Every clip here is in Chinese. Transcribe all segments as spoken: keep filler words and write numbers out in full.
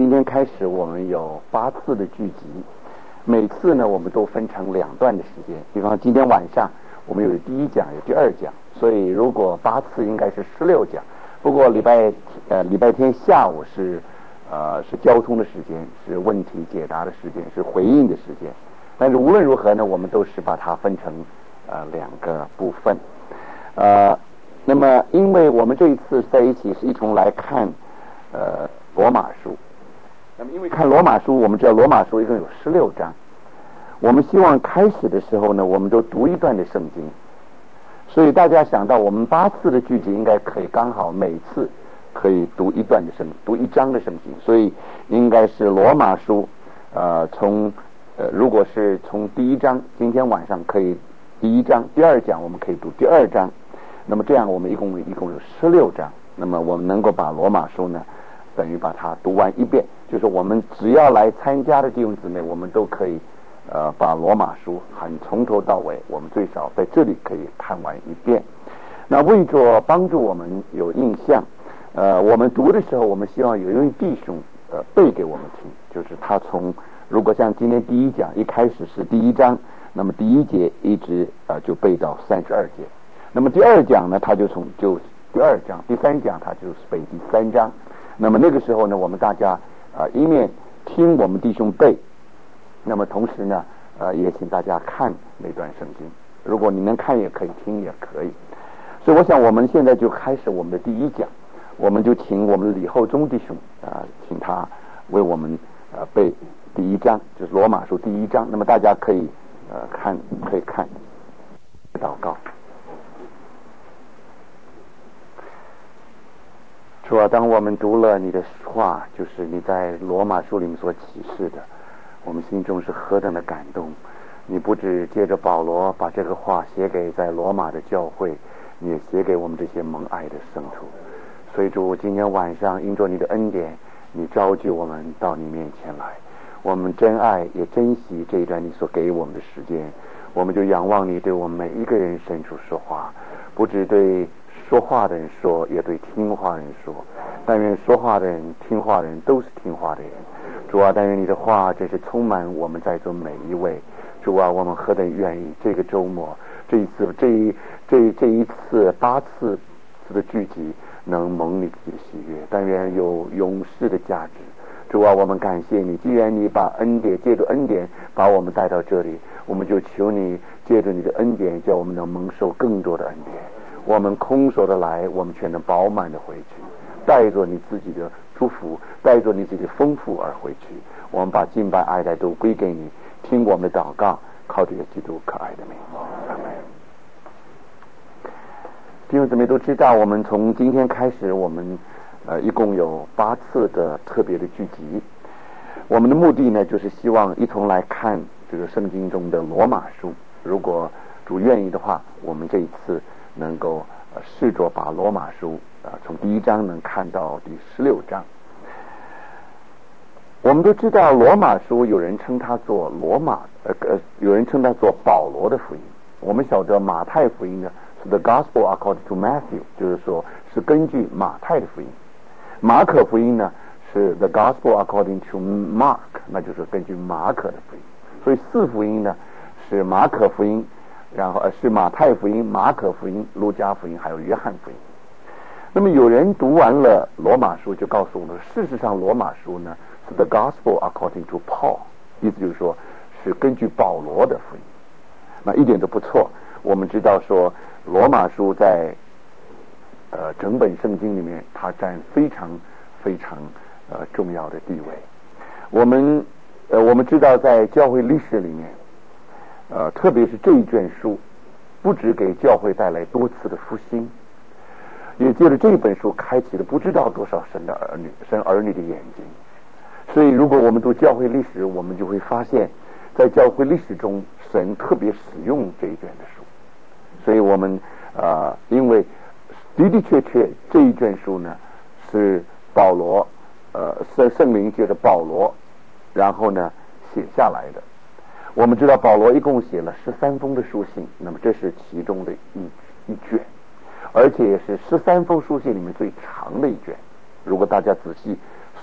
今天开始我们有八次的聚集，每次呢我们都分成两段的时间，比方今天晚上我们有第一讲有第二讲，所以如果八次应该是十六讲。不过礼拜呃礼拜天下午是呃是交通的时间，是问题解答的时间，是回应的时间。但是无论如何呢，我们都是把它分成呃两个部分。呃，那么因为我们这一次在一起是一同来看呃罗马书，那么因为看罗马书，我们知道罗马书一共有十六章，我们希望开始的时候呢，我们都读一段的圣经。所以大家想到我们八次的聚集应该可以刚好每次可以读一段的圣读一章的圣经，所以应该是罗马书呃从呃如果是从第一章，今天晚上可以第一章，第二讲我们可以读第二章，那么这样我们一共一共有十六章，那么我们能够把罗马书呢等于把它读完一遍，就是我们只要来参加的弟兄姊妹，我们都可以呃，把罗马书很从头到尾，我们最少在这里可以看完一遍。那为着帮助我们有印象，呃，我们读的时候，我们希望有一位弟兄呃背给我们听，就是他从如果像今天第一讲一开始是第一章，那么第一节一直呃就背到三十二节，那么第二讲呢，他就从就第二章，第三讲他就是背第三章。那么那个时候呢，我们大家呃一面听我们弟兄背。那么同时呢，呃，也请大家看那段圣经。如果你能看也可以，听也可以。所以我想我们现在就开始我们的第一讲，我们就请我们李厚忠弟兄啊、呃，请他为我们呃背第一章，就是罗马书第一章。那么大家可以呃看，可以看祷告。主啊，当我们读了你的话，就是你在罗马书里面所启示的。我们心中是何等的感动！你不只借着保罗把这个话写给在罗马的教会，你也写给我们这些蒙爱的圣徒。所以主，今天晚上因着你的恩典，你召集我们到你面前来，我们真爱也珍惜这一段你所给我们的时间，我们就仰望你对我们每一个人伸出说话，不只对说话的人说，也对听话的人说。但愿说话的人、听话的人都是听话的人。主啊，但愿你的话真是充满我们在座每一位。主啊，我们何等愿意这个周末，这一次这一这这一次八次次的聚集能蒙你自己的喜悦，但愿有永世的价值。主啊，我们感谢你，既然你把恩典借着恩典把我们带到这里，我们就求你借着你的恩典，叫我们能蒙受更多的恩典。我们空手的来，我们却能饱满的回去，带着你自己的祝福，带着你自己的丰富而回去。我们把敬拜爱戴都归给你，听我们的祷告，靠着基督可爱的名。阿门。弟兄姊妹都知道，我们从今天开始，我们呃一共有八次的特别的聚集。我们的目的呢，就是希望一同来看这个圣经中的罗马书。如果主愿意的话，我们这一次能够呃试着把罗马书啊、呃、从第一章能看到第十六章。我们都知道罗马书有人称它做罗马呃呃有人称它做保罗的福音。我们晓得马太福音呢是 The Gospel according to Matthew， 就是说是根据马太的福音。马可福音呢是 The Gospel according to Mark， 那就是根据马可的福音。所以四福音呢是马可福音，然后呃是马太福音、马可福音、路加福音还有约翰福音。那么有人读完了罗马书就告诉我们，事实上罗马书呢是 The Gospel according to Paul， 意思就是说是根据保罗的福音。那一点都不错。我们知道说罗马书在呃整本圣经里面它占非常非常呃重要的地位。我们呃我们知道在教会历史里面呃特别是这一卷书不只给教会带来多次的复兴，也借着这本书开启了不知道多少神的儿女神儿女的眼睛。所以如果我们读教会历史，我们就会发现在教会历史中神特别使用这一卷的书。所以我们呃因为的的确确这一卷书呢是保罗呃圣圣灵借着保罗然后呢写下来的。我们知道保罗一共写了十三封的书信，那么这是其中的一一卷，而且也是十三封书信里面最长的一卷。如果大家仔细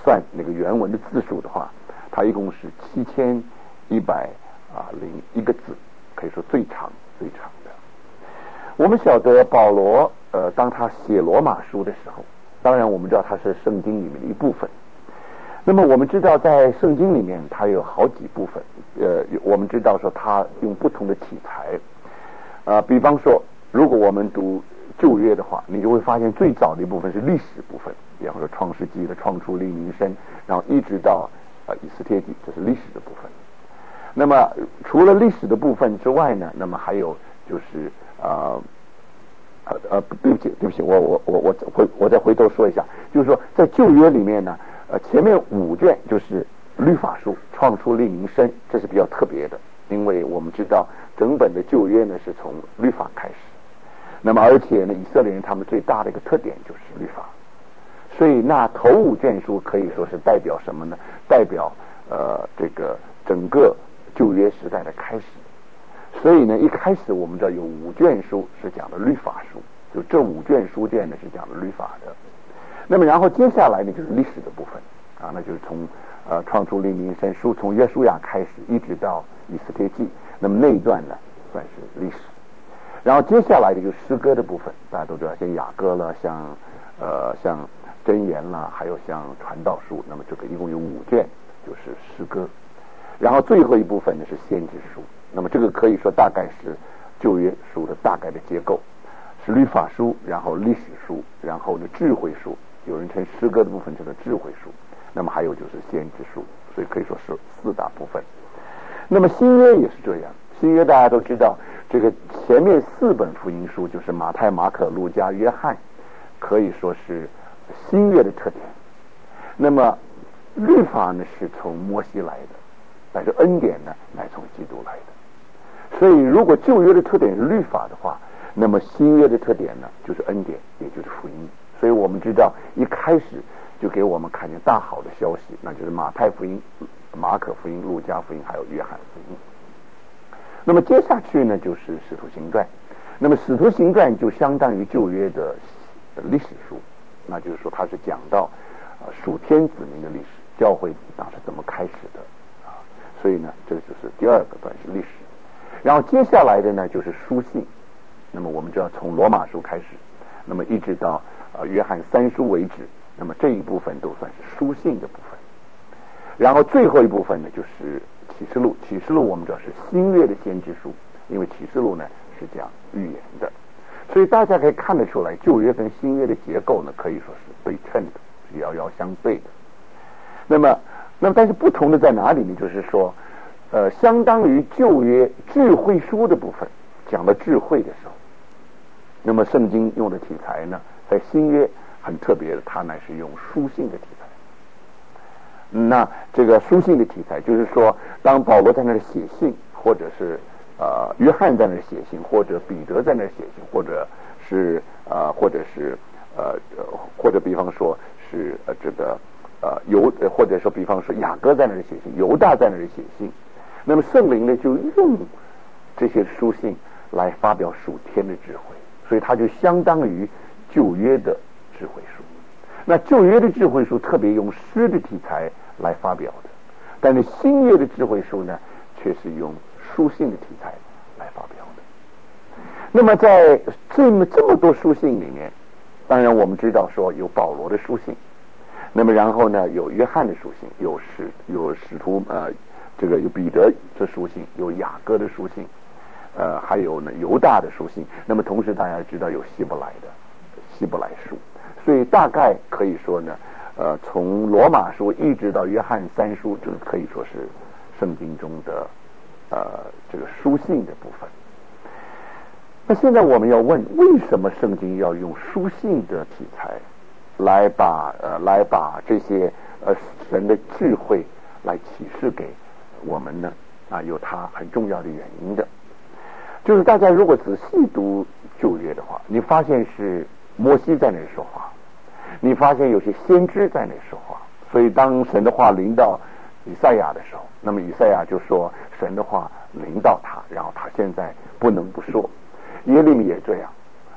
算那个原文的字数的话，它一共是七千一百啊零一个字，可以说最长最长的。我们晓得保罗呃，当他写罗马书的时候，当然我们知道它是圣经里面的一部分。那么我们知道在圣经里面它有好几部分，呃，我们知道说它用不同的题材，呃，比方说如果我们读旧约的话，你就会发现最早的一部分是历史部分，比方说创世纪的创出利民生，然后一直到呃以斯帖记，这是历史的部分。那么除了历史的部分之外呢，那么还有就是呃呃呃对不起对不起，我我我我回我再回头说一下，就是说在旧约里面呢，呃前面五卷就是律法书，创出利民生，这是比较特别的，因为我们知道整本的旧约呢是从律法开始。那么而且呢，以色列人他们最大的一个特点就是律法，所以那头五卷书可以说是代表什么呢？代表呃这个整个旧约时代的开始。所以呢，一开始我们知道有五卷书是讲的律法书，就这五卷书卷呢是讲的律法的。那么然后接下来呢就是历史的部分啊，那就是从呃创出利民生书，从约书亚开始一直到以斯帖记，那么那一段呢算是历史。然后接下来的就是诗歌的部分，大家都知道，像雅歌了，像呃像箴言啦，还有像传道书，那么这个一共有五卷，就是诗歌。然后最后一部分呢是先知书，那么这个可以说大概是旧约书的大概的结构，是律法书，然后历史书，然后呢智慧书，有人称诗歌的部分叫做智慧书，那么还有就是先知书，所以可以说是四大部分。那么新约也是这样，新约大家都知道，这个前面四本福音书就是马太、马可、路加、约翰，可以说是新约的特点。那么律法呢是从摩西来的，但是恩典呢乃从基督来的。所以如果旧约的特点是律法的话，那么新约的特点呢就是恩典，也就是福音。所以我们知道一开始就给我们看见大好的消息，那就是马太福音、马可福音、路加福音还有约翰福音。那么接下去呢就是使徒行传，那么使徒行传就相当于旧约的历史书，那就是说它是讲到呃属天子民的历史，教会当时怎么开始的啊，所以呢这就是第二个段是历史。然后接下来的呢就是书信，那么我们知道从罗马书开始，那么一直到呃约翰三书为止，那么这一部分都算是书信的部分。然后最后一部分呢就是启示录，启示录我们知道是新约的先知书，因为启示录呢是讲预言的，所以大家可以看得出来，旧约跟新约的结构呢可以说是对称的，是遥遥相对的。那么，那么但是不同的在哪里呢？就是说，呃，相当于旧约智慧书的部分，讲到智慧的时候，那么圣经用的题材呢，在新约很特别的，它乃是用书信的题材。那这个书信的题材，就是说，当保罗在那儿写信，或者是呃约翰在那儿写信，或者彼得在那儿写信，或者是呃或者是呃或者比方说是呃这个呃犹或者说比方说雅各在那儿写信，犹大在那儿写信，那么圣灵呢就用这些书信来发表属天的智慧，所以它就相当于旧约的智慧书。那旧约的智慧书特别用诗的题材来发表的，但是新约的智慧书呢，却是用书信的题材来发表的。那么在这么这么多书信里面，当然我们知道说有保罗的书信，那么然后呢有约翰的书信，有使有使徒呃这个有彼得的书信，有雅各的书信，呃还有呢犹大的书信。那么同时大家知道有希伯来的希伯来书。所以大概可以说呢，呃，从罗马书一直到约翰三书，这可以说是圣经中的呃这个书信的部分。那现在我们要问，为什么圣经要用书信的题材来把呃来把这些呃神的智慧来启示给我们呢？啊，有它很重要的原因的。就是大家如果仔细读旧约的话，你发现是摩西在那里说话，你发现有些先知在那里说话，所以当神的话临到以赛亚的时候，那么以赛亚就说神的话临到他，然后他现在不能不说。耶利米也这样，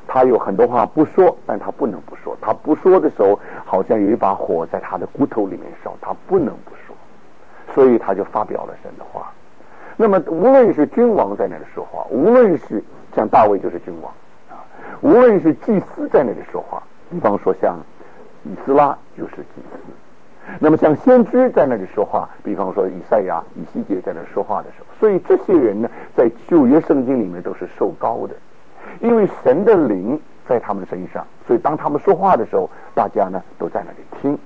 他有很多话不说，但他不能不说。他不说的时候，好像有一把火在他的骨头里面烧，他不能不说，所以他就发表了神的话。那么无论是君王在那里说话，无论是像大卫就是君王啊，无论是祭司在那里说话，比方说像以斯拉就是祭司，那么像先知在那里说话，比方说以赛亚、以西结在那里说话的时候，所以这些人呢，在旧约圣经里面都是受膏的，因为神的灵在他们身上，所以当他们说话的时候，大家呢都在那里听。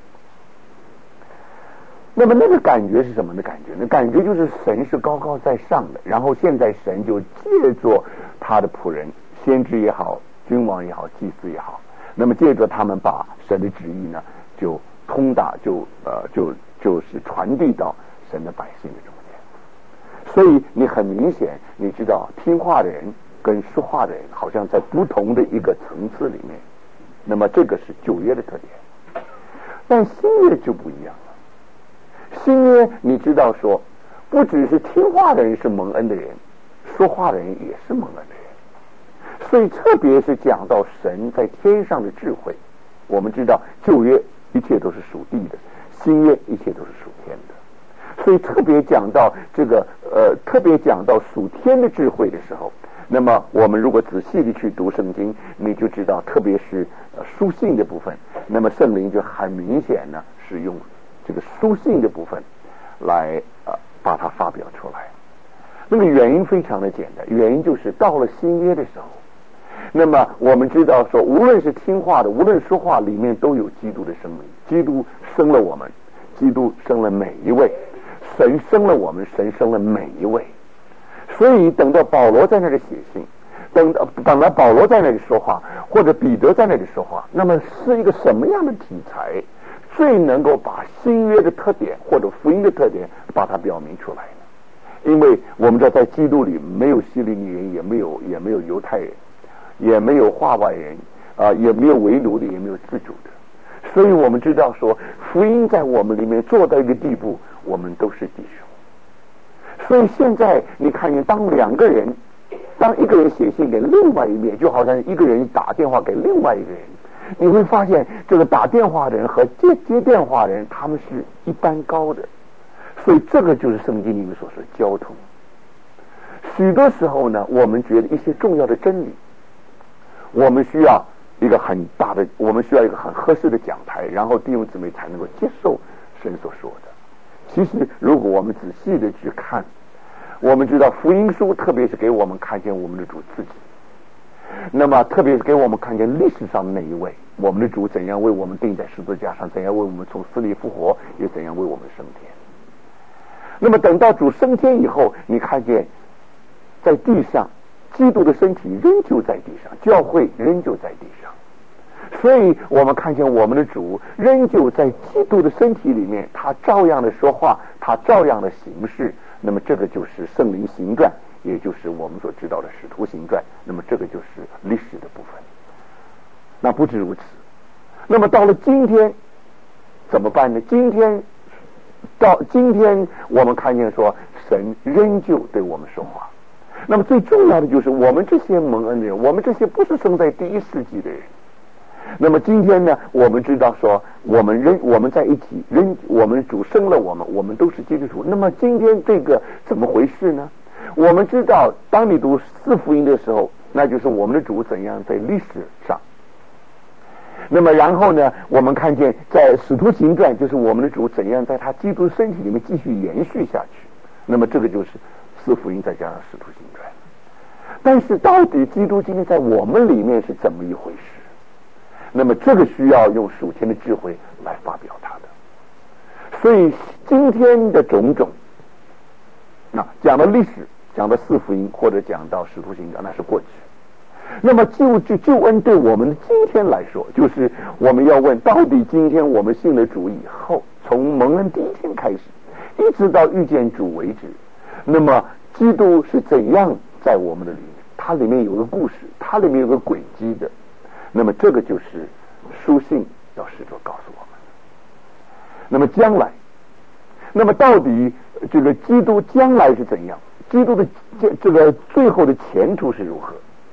那么那个感觉是什么的感觉？那感觉就是神是高高在上的，然后现在神就借着他的仆人，先知也好，君王也好，祭司也好，那么借着他们把神的旨意呢，就通达，就呃就就是传递到神的百姓的中间。所以你很明显，你知道听话的人跟说话的人好像在不同的一个层次里面，那么这个是旧约的特点。但新约就不一样了。新约你知道说，不只是听话的人是蒙恩的人，说话的人也是蒙恩的人。所以特别是讲到神在天上的智慧，我们知道旧约一切都是属地的，新约一切都是属天的。所以特别讲到这个呃，特别讲到属天的智慧的时候，那么我们如果仔细的去读圣经，你就知道，特别是呃书信的部分，那么圣灵就很明显呢是用这个书信的部分来呃把它发表出来。那么原因非常的简单，原因就是到了新约的时候，那么我们知道说，无论是听话的，无论说话，里面都有基督的生命。基督生了我们，基督生了每一位，神生了我们，神生了每一位。所以等到保罗在那里写信，等等到保罗在那里说话，或者彼得在那里说话，那么是一个什么样的题材最能够把新约的特点或者福音的特点把它表明出来呢？因为我们知道在基督里没有希利尼人，也没有也没有犹太人，也没有化外人啊、呃，也没有为奴的，也没有自主的。所以我们知道说，福音在我们里面做到一个地步，我们都是弟兄。所以现在你看见，当两个人，当一个人写信给另外一面，就好像一个人打电话给另外一个人，你会发现这个打电话的人和接接电话的人，他们是一般高的。所以这个就是圣经里面所说的交通。许多时候呢，我们觉得一些重要的真理，我们需要一个很大的，我们需要一个很合适的讲台，然后弟兄姊妹才能够接受神所说的。其实如果我们仔细的去看，我们知道福音书特别是给我们看见我们的主自己，那么特别是给我们看见历史上的那一位，我们的主怎样为我们钉在十字架上，怎样为我们从死里复活，也怎样为我们升天。那么等到主升天以后，你看见在地上基督的身体仍旧在地上，教会仍旧在地上，所以我们看见我们的主仍旧在基督的身体里面，他照样的说话，他照样的行事。那么这个就是圣灵行传，也就是我们所知道的使徒行传，那么这个就是历史的部分。那不止如此，那么到了今天怎么办呢？今天到今天我们看见说，神仍旧对我们说话。那么最重要的就是我们这些蒙恩的人，我们这些不是生在第一世纪的人，那么今天呢，我们知道说，我们仍我们在一起，仍我们主生了我们，我们都是基督徒。那么今天这个怎么回事呢？我们知道，当你读四福音的时候，那就是我们的主怎样在历史上。那么然后呢，我们看见在使徒行传，就是我们的主怎样在他基督身体里面继续延续下去。那么这个就是四福音再加上使徒行传。但是到底基督今天在我们里面是怎么一回事？那么这个需要用属天的智慧来发表它的。所以今天的种种，那讲到历史，讲到四福音，或者讲到使徒行传，那是过去。那么救救救恩对我们今天来说，就是我们要问，到底今天我们信了主以后，从蒙恩第一天开始，一直到遇见主为止，那么基督是怎样在我们的里面？它里面有个故事，它里面有个轨迹的。那么这个就是书信要试着告诉我们。那么将来，那么到底这个基督将来是怎样？基督的这这个最后的前途是如何？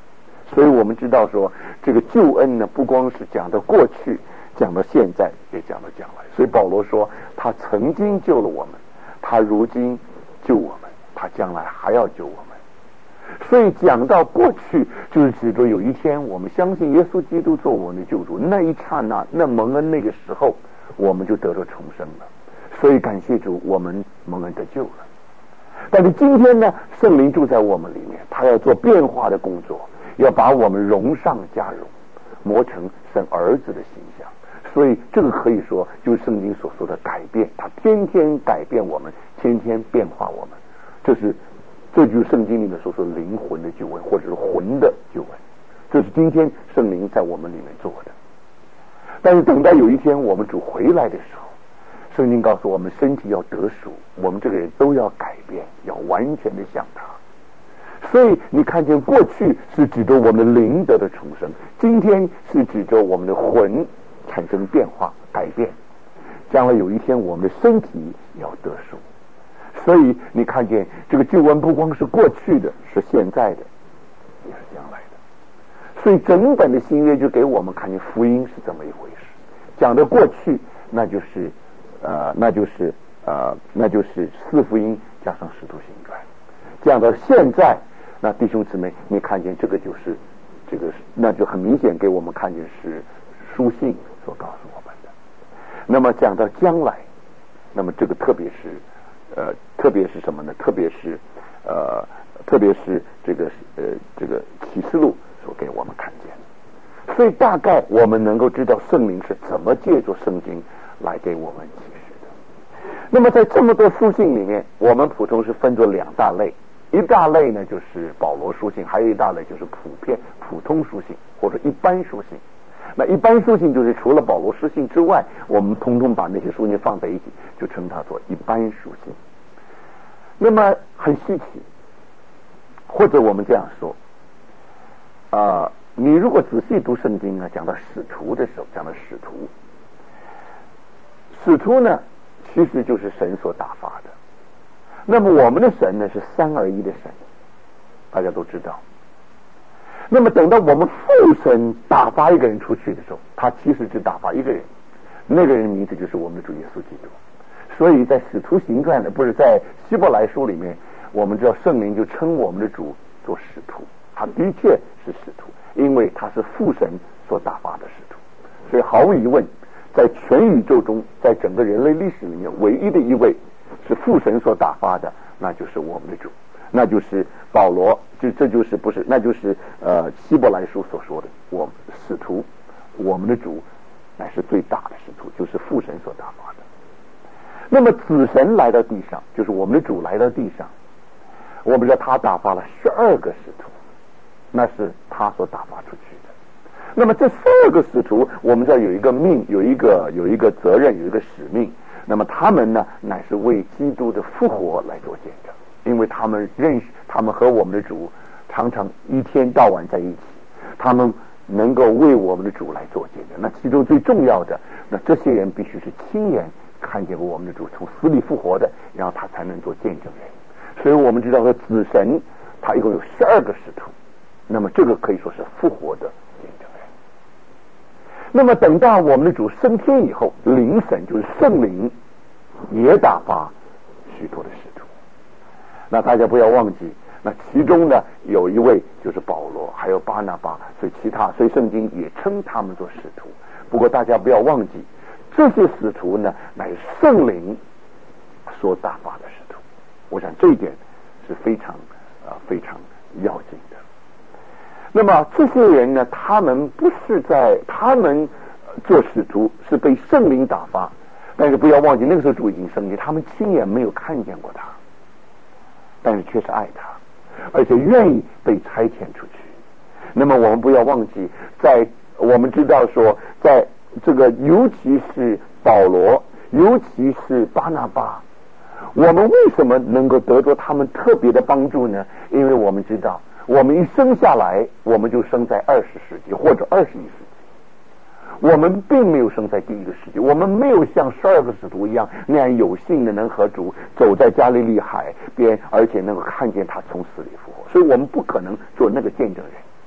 所以我们知道说，这个救恩呢，不光是讲到过去，讲到现在，也讲到将来。所以保罗说，他曾经救了我们，他如今救我们，他将来还要救我们。所以讲到过去，就是指着有一天我们相信耶稣基督做我们的救主，那一刹那，那蒙恩那个时候，我们就得着重生了。所以感谢主，我们蒙恩得救了。但是今天呢，圣灵住在我们里面，他要做变化的工作，要把我们容上加容，磨成神儿子的形象。所以这个可以说就是圣经所说的改变，他天天改变我们，天天变化我们。这是这就是圣经里面所说的灵魂的救恩，或者是魂的救恩。这是今天圣灵在我们里面做的。但是等到有一天我们主回来的时候，圣经告诉我们，身体要得赎，我们这个人都要改变，要完全的像他。所以你看见过去是指着我们的灵得的重生，今天是指着我们的魂产生变化改变，将来有一天我们的身体要得赎。所以你看见这个救恩不光是过去的，是现在的，也是将来的。所以整本的新约就给我们看见福音是怎么一回事。讲的过去，那就是呃，那就是呃，那就是四福音加上使徒行传。讲到现在，那弟兄姊妹，你看见这个就是这个，那就很明显给我们看见是书信所告诉我们的。那么讲到将来，那么这个特别是呃，特别是什么呢？特别是呃，特别是这个呃，这个启示录所给我们看见的。所以大概我们能够知道圣灵是怎么借助圣经来给我们启示的。那么在这么多书信里面，我们普通是分作两大类，一大类呢就是保罗书信，还有一大类就是普遍普通书信或者一般书信。那一般书信就是除了保罗书信之外，我们通通把那些书信放在一起，就称它做一般书信。那么很稀奇，或者我们这样说啊、呃，你如果仔细读圣经啊，讲到使徒的时候，讲到使徒，使徒呢其实就是神所打发的。那么我们的神呢是三而一的神，大家都知道。那么等到我们父神打发一个人出去的时候，他其实只打发一个人，那个人的名字就是我们的主耶稣基督。所以在使徒行传的，不是在希伯来书里面，我们知道圣灵就称我们的主做使徒，他的确是使徒，因为他是父神所打发的使徒。所以毫无疑问，在全宇宙中，在整个人类历史里面，唯一的一位是父神所打发的，那就是我们的主，那就是保罗，就这就是不是，那就是呃希伯来书所说的，我们使徒，我们的主乃是最大的使徒，就是父神所打发的。那么子神来到地上，就是我们的主来到地上，我们知道他打发了十二个使徒，那是他所打发出去的。那么这十二个使徒，我们知道有一个命，有一个有一个责任，有一个使命。那么他们呢，乃是为基督的复活来做见证，因为他们认识，他们和我们的主常常一天到晚在一起，他们能够为我们的主来做见证。那其中最重要的，那这些人必须是亲眼看见过我们的主从死里复活的，然后他才能做见证人。所以我们知道说子神他一共有十二个使徒，那么这个可以说是复活的见证人。那么等到我们的主升天以后，灵神就是圣灵也打发许多的使徒。那大家不要忘记，那其中呢有一位就是保罗，还有巴拿巴，所以其他，所以圣经也称他们做使徒。不过大家不要忘记，这些使徒呢乃是圣灵所打发的使徒。我想这一点是非常呃非常要紧的。那么这些人呢，他们不是在他们做使徒，是被圣灵打发，但是不要忘记那个时候主已经升天，他们亲眼没有看见过他，但是却是爱他，而且愿意被差遣出去。那么我们不要忘记，在我们知道说，在这个尤其是保罗，尤其是巴拿巴，我们为什么能够得着他们特别的帮助呢？因为我们知道，我们一生下来，我们就生在二十世纪或者二十一世纪，我们并没有生在第一个世纪，我们没有像十二个使徒一样那样有幸的能和主走在加利利海边，而且能够看见他从死里复活，所以我们不可能做那个见证人。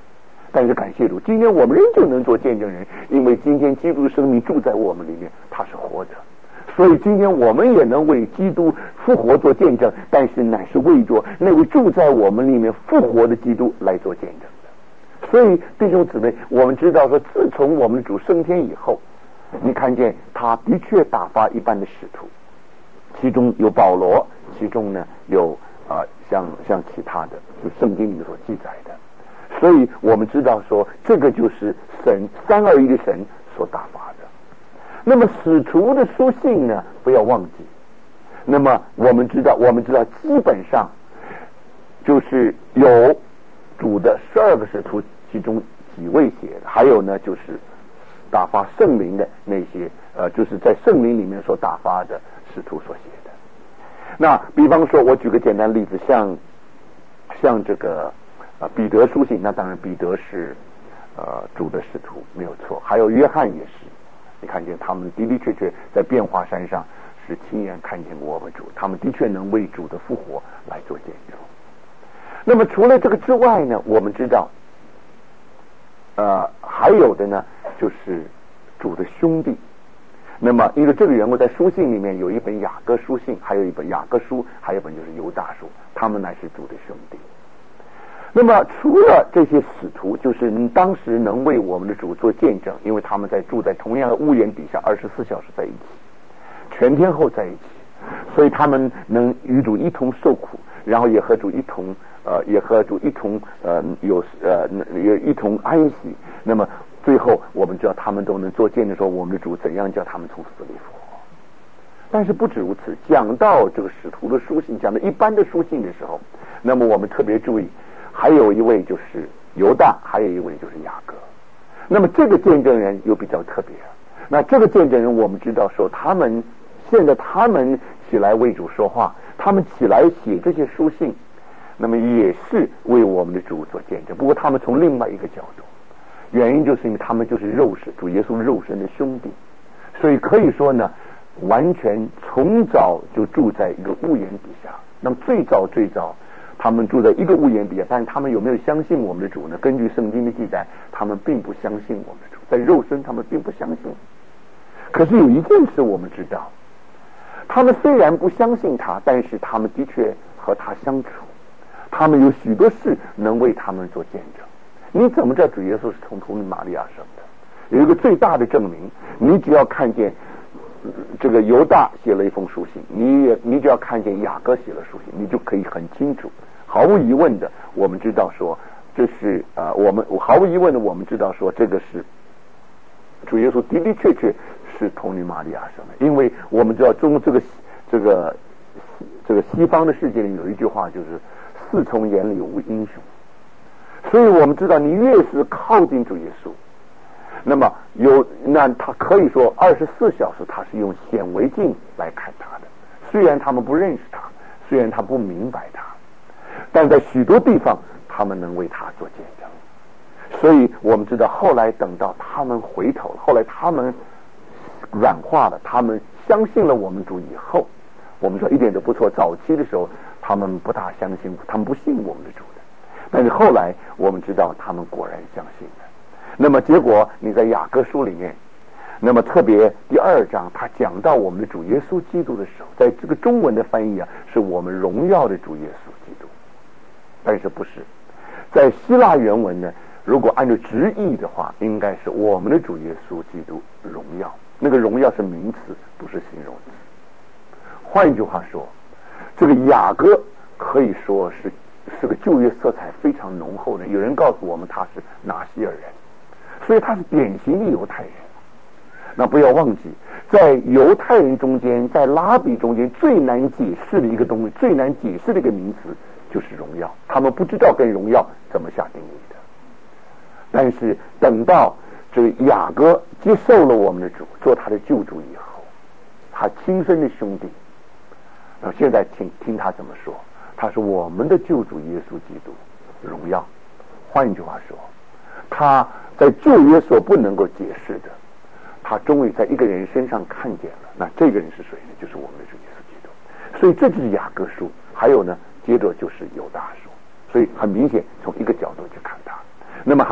但是感谢主，今天我们仍旧能做见证人，因为今天基督的生命住在我们里面，他是活着，所以今天我们也能为基督复活做见证，但是乃是为着那位住在我们里面复活的基督来做见证的。所以弟兄姊妹，我们知道说，自从我们主升天以后，你看见他的确打发一般的使徒，其中有保罗，其中呢有啊、呃、像像其他的，就圣经里面所记载的。所以我们知道说，这个就是神三二一的神所打发的。那么使徒的书信呢，不要忘记。那么我们知道，我们知道基本上就是有主的十二个使徒，其中几位写的，还有呢就是打发圣灵的那些，呃，就是在圣灵里面所打发的使徒所写的。那比方说，我举个简单例子，像像这个呃彼得书信，那当然彼得是呃主的使徒没有错，还有约翰也是。你看见他们的的确确在变化山上是亲眼看见过我们主，他们的确能为主的复活来做见证。那么除了这个之外呢，我们知道呃还有的呢就是主的兄弟。那么因为这个人物在书信里面有一本雅各书信，还有一本雅各书，还有一本就是犹大书，他们乃是主的兄弟。那么除了这些使徒，就是你当时能为我们的主做见证，因为他们在住在同样的屋檐底下，二十四小时在一起，全天候在一起，所以他们能与主一同受苦，然后也和主一同呃也和主一同呃有呃也一同安息。那么最后我们知道他们都能做见证，说我们的主怎样叫他们从死里复活。但是不止如此，讲到这个使徒的书信，讲到一般的书信的时候，那么我们特别注意，还有一位就是犹大，还有一位就是雅各。那么这个见证人又比较特别。那这个见证人我们知道说，他们现在他们起来为主说话，他们起来写这些书信，那么也是为我们的主做见证。不过他们从另外一个角度，原因就是因为他们就是肉身主耶稣肉身的兄弟，所以可以说呢，完全从早就住在一个屋檐底下。那么最早最早他们住在一个屋檐底下，但是他们有没有相信我们的主呢？根据圣经的记载，他们并不相信我们的主，在肉身他们并不相信。可是有一件事我们知道，他们虽然不相信他，但是他们的确和他相处，他们有许多事能为他们做见证。你怎么知道主耶稣是从童女玛利亚生的？有一个最大的证明，你只要看见这个犹大写了一封书信，你也你只要看见雅各写了书信，你就可以很清楚，毫无疑问的，我们知道说这是呃我们毫无疑问的我们知道说这个是主耶稣的的确确是童女玛利亚生的。因为我们知道中这个这个这个西方的世界里有一句话，就是四重眼里无英雄。所以我们知道，你越是靠近主耶稣，那么有那他可以说二十四小时他是用显微镜来看他的。虽然他们不认识他，虽然他不明白他，但在许多地方他们能为他做见证。所以我们知道，后来等到他们回头了，后来他们软化了，他们相信了我们主以后，我们说一点都不错。早期的时候他们不大相信，他们不信我们的主的，但是后来我们知道他们果然相信了。那么结果你在雅各书里面，那么特别第二章他讲到我们的主耶稣基督的时候，在这个中文的翻译啊，是我们荣耀的主耶稣基督，但是不是在希腊原文呢？如果按照直译的话，应该是我们的主耶稣基督荣耀。那个荣耀是名词，不是形容词。换一句话说，这个雅各可以说是是个旧约色彩非常浓厚的。有人告诉我们他是拿西尔人，所以他是典型的犹太人。那不要忘记，在犹太人中间，在拉比中间最难解释的一个东西，最难解释的一个名词就是荣耀。他们不知道跟荣耀怎么下定义的。但是等到这个雅各接受了我们的主，做他的救主以后，他亲生的兄弟，那现在听听他怎么说，他是我们的救主耶稣基督荣耀。换一句话说，他在旧约所不能够解释的，他终于在一个人身上看见了。那这个人是谁呢？就是我们的主耶稣基督。所以这就是雅各书。还有呢，接着就是犹大书。所以很明显从一个角度去看他。那么还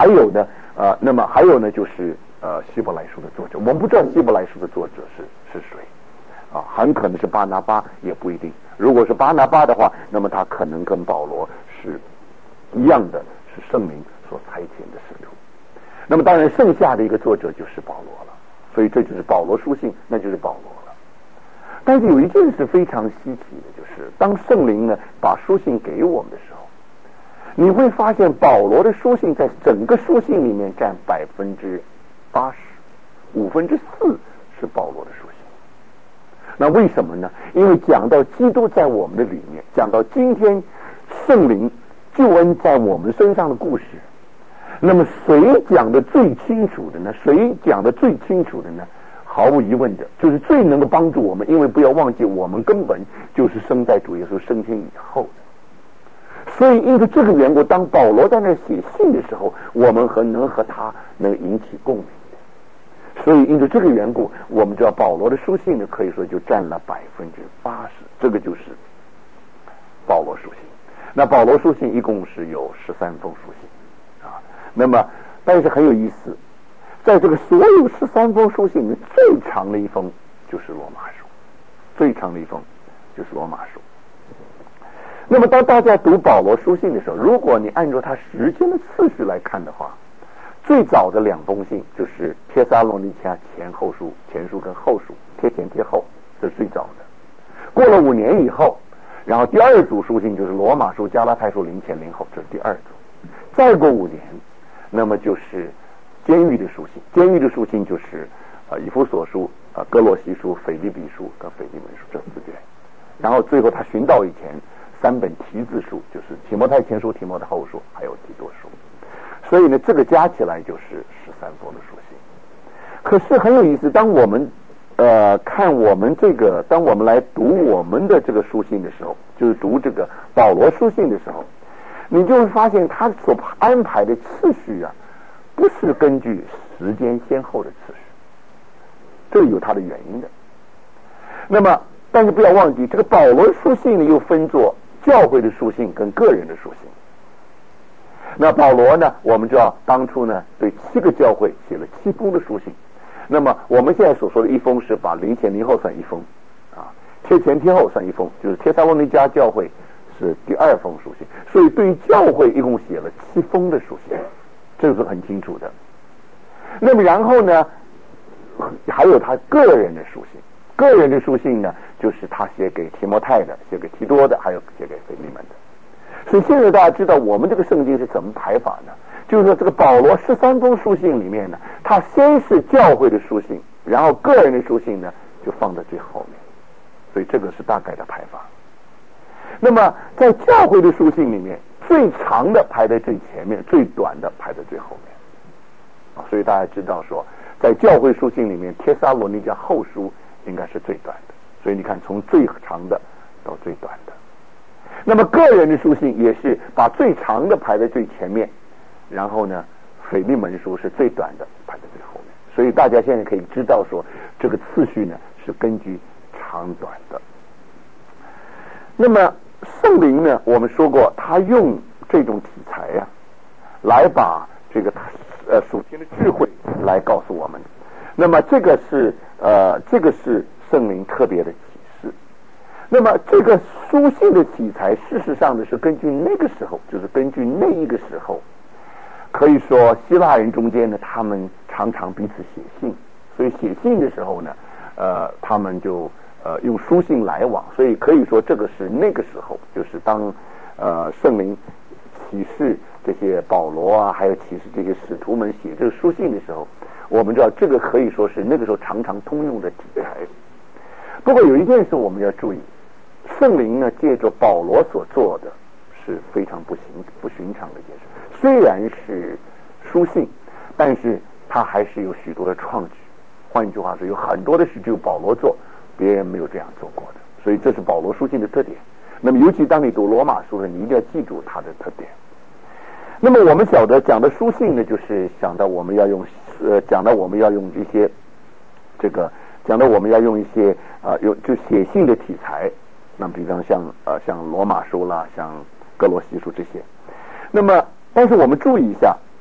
有呢，呃，那么还有呢，就是呃希伯来书的作者，我们不知道希伯来书的作者是是谁啊，很可能是巴拿巴，也不一定。如果是巴拿巴的话，那么他可能跟保罗是一样的，是圣灵所差遣的使徒。那么当然，剩下的一个作者就是保罗了，所以这就是保罗书信，那就是保罗了。但是有一件事非常稀奇的，就是当圣灵呢把书信给我们的时候，你会发现保罗的书信在整个书信里面占百分之八十，五分之四是保罗的书信。那为什么呢？因为讲到基督在我们的里面，讲到今天圣灵救恩在我们身上的故事，那么谁讲的最清楚的呢？谁讲的最清楚的呢？毫无疑问的，就是最能够帮助我们，因为不要忘记，我们根本就是生在主耶稣升天以后的。所以因为这个缘故，当保罗在那写信的时候，我们和能和他能引起共鸣的。所以因为这个缘故，我们知道保罗的书信呢，可以说就占了百分之八十，这个就是保罗书信。那保罗书信一共是有十三封书信啊。那么但是很有意思，在这个所有十三封书信里面，最长的一封就是罗马书，最长的一封就是罗马书。那么当大家读保罗书信的时候，如果你按照他时间的次序来看的话，最早的两封信就是帖撒罗尼迦前后书，前书跟后书，贴前贴后，这是最早的。过了五年以后，然后第二组书信就是罗马书、加拉太书，零前零后，这是第二组。再过五年，那么就是监狱的书信，监狱的书信就是呃以弗所书、呃哥罗西书、腓立比书跟腓利门书这四卷。然后最后他寻道以前三本题字书，就是提摩太前书、提摩太后书还有提多书。所以呢，这个加起来就是十三封的书信。可是很有意思，当我们呃看我们这个，当我们来读我们的这个书信的时候，就是读这个保罗书信的时候，你就会发现他所安排的次序啊，不是根据时间先后的次序，这有它的原因的。那么，但是不要忘记，这个保罗书信呢又分作教会的书信跟个人的书信。那保罗呢，我们知道当初呢对七个教会写了七封的书信。那么我们现在所说的一封是把零前零后算一封啊，贴前贴后算一封，就是帖撒罗尼迦教会是第二封书信。所以对于教会一共写了七封的书信，这是很清楚的。那么然后呢，还有他个人的书信，个人的书信呢，就是他写给提摩太的，写给提多的，还有写给腓利门的。所以现在大家知道我们这个圣经是怎么排法呢？就是说这个保罗十三封书信里面呢，他先是教会的书信，然后个人的书信呢就放在最后面，所以这个是大概的排法。那么在教会的书信里面，最长的排在最前面，最短的排在最后面啊。所以大家知道说，在教会书信里面，帖撒罗尼迦后书应该是最短的。所以你看，从最长的到最短的。那么个人的书信也是把最长的排在最前面，然后呢，腓利门书是最短的排在最后面。所以大家现在可以知道说，这个次序呢是根据长短的。那么圣灵呢，我们说过，他用这种题材呀、啊，来把这个呃属天的智慧来告诉我们。那么这个是呃这个是圣灵特别的启示。那么这个书信的题材，事实上呢是根据那个时候，就是根据那一个时候，可以说希腊人中间呢，他们常常彼此写信，所以写信的时候呢，呃，他们就呃用书信来往，所以可以说这个是那个时候，就是当呃圣灵启示这些保罗啊，还有启示这些使徒们写这个书信的时候，我们知道这个可以说是那个时候常常通用的题材。不过有一件事我们要注意，圣灵呢借着保罗所做的是非常不寻不寻常的一件事。虽然是书信，但是他还是有许多的创举。换句话说，有很多的事只有保罗做，别人没有这样做过的。所以这是保罗书信的特点。那么尤其当你读罗马书的，你一定要记住它的特点。那么我们晓得讲的书信呢，就是想到我们要用呃讲到我们要用一些这个讲到我们要用一些啊、呃、有就写信的题材。那么比方像呃像罗马书啦，像哥罗西书这些。那么但是我们注意一下，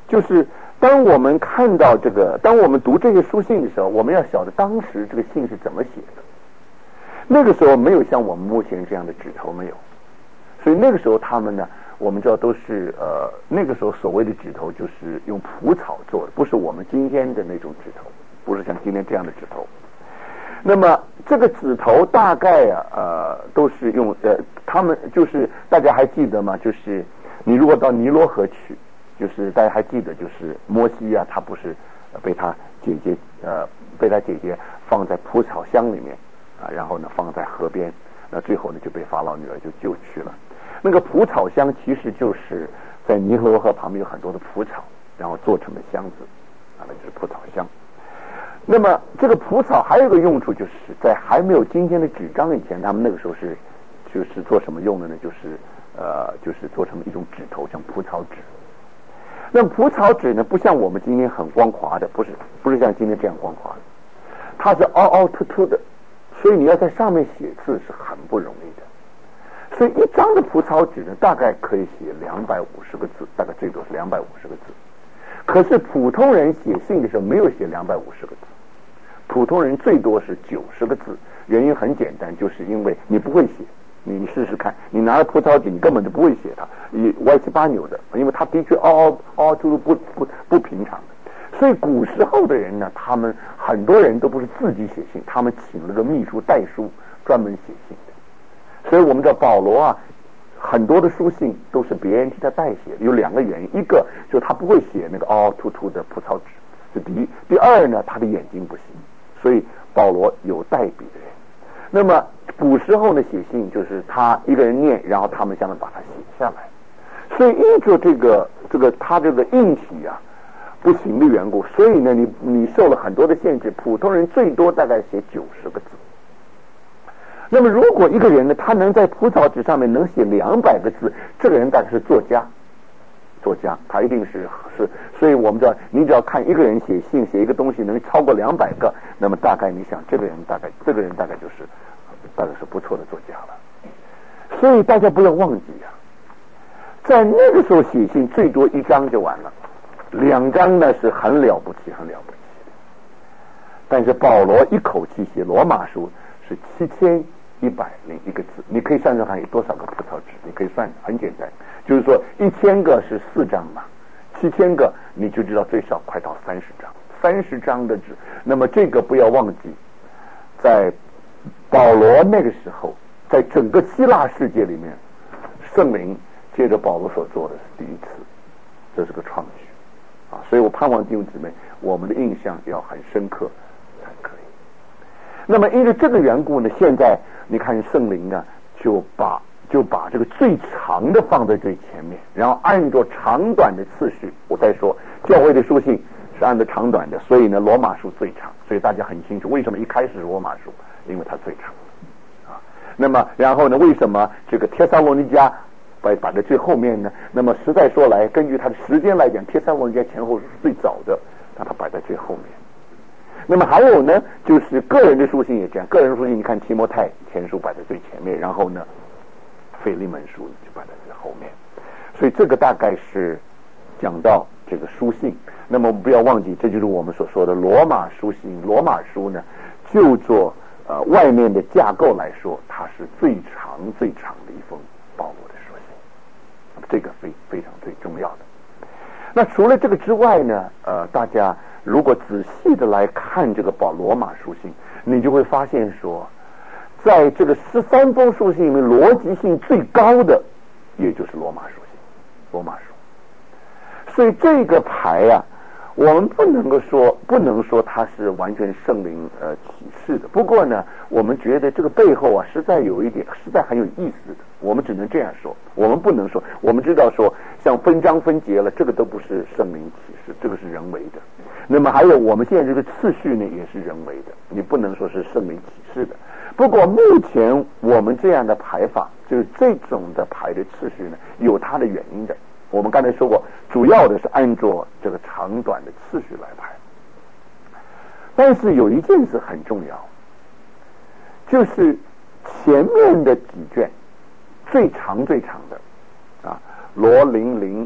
就是当我们看到这个，当我们读这些书信的时候，我们要晓得当时这个信是怎么写的。那个时候没有像我们目前这样的指头，没有，所以那个时候他们呢，我们知道都是呃，那个时候所谓的指头就是用蒲草做的，不是我们今天的那种指头，不是像今天这样的指头。那么这个指头大概啊呃都是用呃，他们就是大家还记得吗？就是你如果到尼罗河去，就是大家还记得，就是摩西啊，他不是被他姐姐呃被他姐姐放在蒲草箱里面啊，然后呢放在河边，那最后呢就被法老女儿就救去了。那个蒲草箱其实就是在尼罗河旁边有很多的蒲草，然后做成的箱子啊，那就是蒲草箱。那么这个蒲草还有一个用处，就是在还没有今天的纸张以前，他们那个时候是就是做什么用的呢？就是呃就是做成一种指头，像蒲草纸。那么蒲草纸呢，不像我们今天很光滑的，不是不是像今天这样光滑的，它是凹凹凸凸的，所以你要在上面写字是很不容易的。所以一张的蒲草纸呢，大概可以写两百五十个字，大概最多是两百五十个字。可是普通人写信的时候没有写两百五十个字，普通人最多是九十个字。原因很简单，就是因为你不会写。你试试看，你拿了蒲草纸，你根本就不会写它，你歪七八扭的，因为它的确凹凹凹凸不不不平常的。所以古时候的人呢，他们很多人都不是自己写信，他们请了个秘书代书专门写信的。所以我们知道保罗啊，很多的书信都是别人替他代写的，有两个原因，一个就是他不会写那个凹凹凸凸的蒲草纸，是第一；第二呢，他的眼睛不行，所以保罗有代笔的人。那么古时候呢，写信就是他一个人念，然后他们下面把它写下来。所以因着这个这个他这个硬体啊不行的缘故，所以呢，你你受了很多的限制，普通人最多大概写九十个字。那么如果一个人呢，他能在蒲草纸上面能写两百个字，这个人大概是作家。作家他一定是是，所以我们知道，你只要看一个人写信写一个东西能超过两百个，那么大概你想这个人大概这个人大概就是大概是不错的作家了。所以大家不要忘记啊，在那个时候写信最多一张就完了，两张呢是很了不起很了不起的。但是保罗一口气写罗马书是七千一百零一个字，你可以算算看有多少个蒲草纸，你可以算，很简单，就是说一千个是四张嘛，七千个你就知道最少快到三十张，三十张的纸。那么这个不要忘记，在保罗那个时候，在整个希腊世界里面，圣灵借着保罗所做的是第一次，这是个创举啊！所以我盼望弟兄姊妹，我们的印象要很深刻才可以。那么因为这个缘故呢，现在你看圣灵呢就把就把这个最长的放在最前面，然后按照长短的次序。我再说教会的书信是按照长短的，所以呢罗马书最长，所以大家很清楚为什么一开始是罗马书，因为它最长啊。那么然后呢，为什么这个帖撒罗尼迦摆摆在最后面呢？那么实在说来，根据它的时间来讲，帖撒罗尼迦前后是最早的，但它摆在最后面。那么还有呢，就是个人的书信也这样，个人书信你看提摩太前书摆在最前面，然后呢腓利门书就摆在最后面。所以这个大概是讲到这个书信。那么我们不要忘记，这就是我们所说的罗马书信。罗马书呢，就做呃外面的架构来说，它是最长最长的一封保罗的书信，这个非非常最重要的。那除了这个之外呢，呃，大家如果仔细的来看这个保罗马书信，你就会发现说，在这个十三封书信里面，逻辑性最高的也就是罗马书信，罗马书。所以这个牌啊，我们不能够说不能说它是完全圣灵呃启示的。不过呢，我们觉得这个背后啊，实在有一点，实在很有意思的。我们只能这样说，我们不能说，我们知道说，像分章分节了，这个都不是圣灵启示，这个是人为的。那么还有我们现在这个次序呢，也是人为的，你不能说是圣灵启示的。不过目前我们这样的排法，就是这种的排的次序呢，有它的原因的。我们刚才说过，主要的是按照这个长短的次序来排。但是有一件事很重要，就是前面的几卷最长最长的啊，罗零零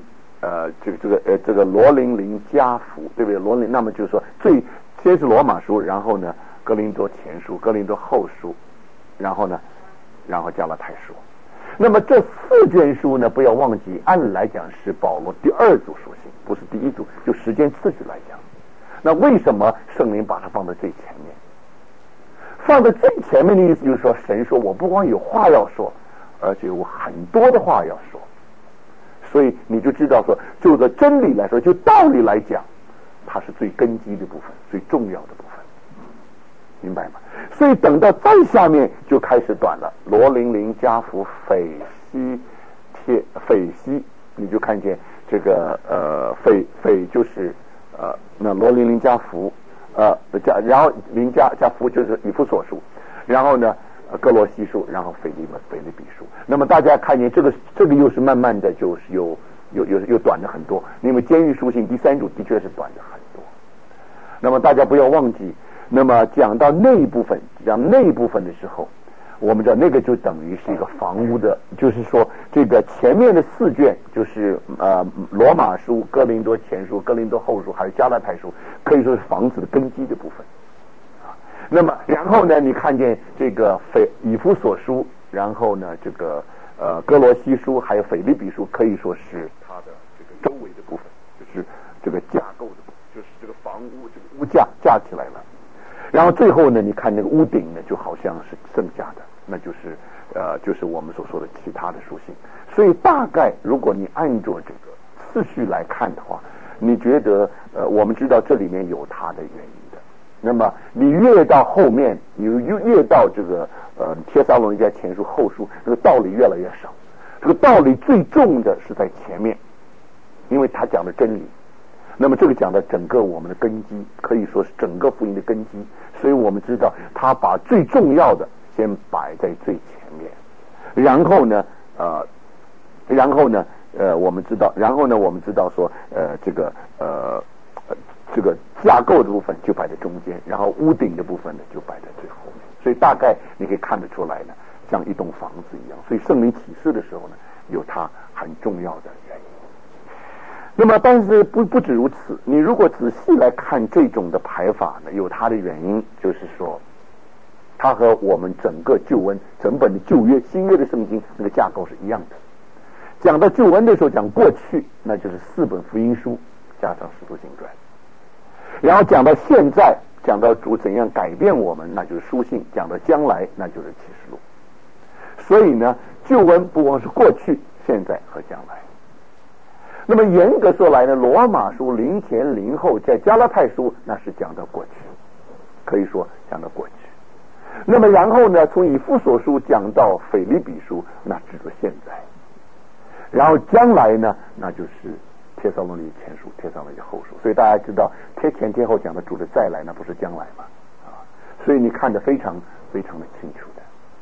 呃这个这个呃这个罗琳林家福，对不对？罗琳，那么就是说最先是罗马书，然后呢哥林多前书、哥林多后书，然后呢然后加拉太书。那么这四卷书呢，不要忘记，按理来讲是保罗第二组书信，不是第一组，就时间次序来讲。那为什么圣灵把它放在最前面？放在最前面的意思就是说，神说我不光有话要说，而且有很多的话要说。所以你就知道说，就着真理来说，就道理来讲，它是最根基的部分，最重要的部分，明白吗？所以等到再下面就开始短了，罗琳林加福斐西帖斐西，你就看见这个呃斐斐就是呃那罗琳林加福呃加然后林加加福就是以弗所书，然后呢哥罗西书，然后腓利门腓利比书。那么大家看见这个这个又是慢慢的就是又又又又短了很多，因为监狱书信第三组的确是短了很多。那么大家不要忘记，那么讲到那一部分，讲那一部分的时候，我们知道那个就等于是一个房屋的，就是说这个前面的四卷就是呃罗马书、哥林多前书、哥林多后书还有加拉太书，可以说是房子的根基的部分。那么然后呢，你看见这个腓以弗所书，然后呢这个呃哥罗西书还有腓利比书，可以说是它的这个周围的部分，就是这个架构的部分，就是这个房屋这个屋架架起来了。然后最后呢，你看那个屋顶呢，就好像是剩下的，那就是呃就是我们所说的其他的书信。所以大概如果你按照这个次序来看的话，你觉得呃我们知道这里面有它的原因。那么你越到后面，你越越到这个呃帖撒罗尼迦前书后书，这个道理越来越少。这个道理最重的是在前面，因为他讲的真理。那么这个讲的整个我们的根基，可以说是整个福音的根基。所以我们知道他把最重要的先摆在最前面，然后呢呃然后呢呃我们知道，然后呢我们知道说呃这个呃。这个架构的部分就摆在中间，然后屋顶的部分呢就摆在最后面，所以大概你可以看得出来呢，像一栋房子一样。所以圣灵启示的时候呢，有它很重要的原因。那么，但是不不止如此，你如果仔细来看这种的排法呢，有它的原因，就是说，它和我们整个旧恩、整本的旧约、新约的圣经那个架构是一样的。讲到旧恩的时候，讲过去，那就是四本福音书加上使徒行传。然后讲到现在，讲到主怎样改变我们，那就是书信；讲到将来，那就是启示录。所以呢，旧恩不光是过去、现在和将来。那么严格说来呢，罗马书零前零后，在加拉太书那是讲到过去，可以说讲到过去。那么然后呢，从以弗所书讲到腓立比书，那指着现在。然后将来呢，那就是帖撒罗尼迦前书、帖撒罗尼迦后书。所以大家知道，贴前贴后讲的主的再来，那不是将来嘛？啊，所以你看得非常非常的清楚的。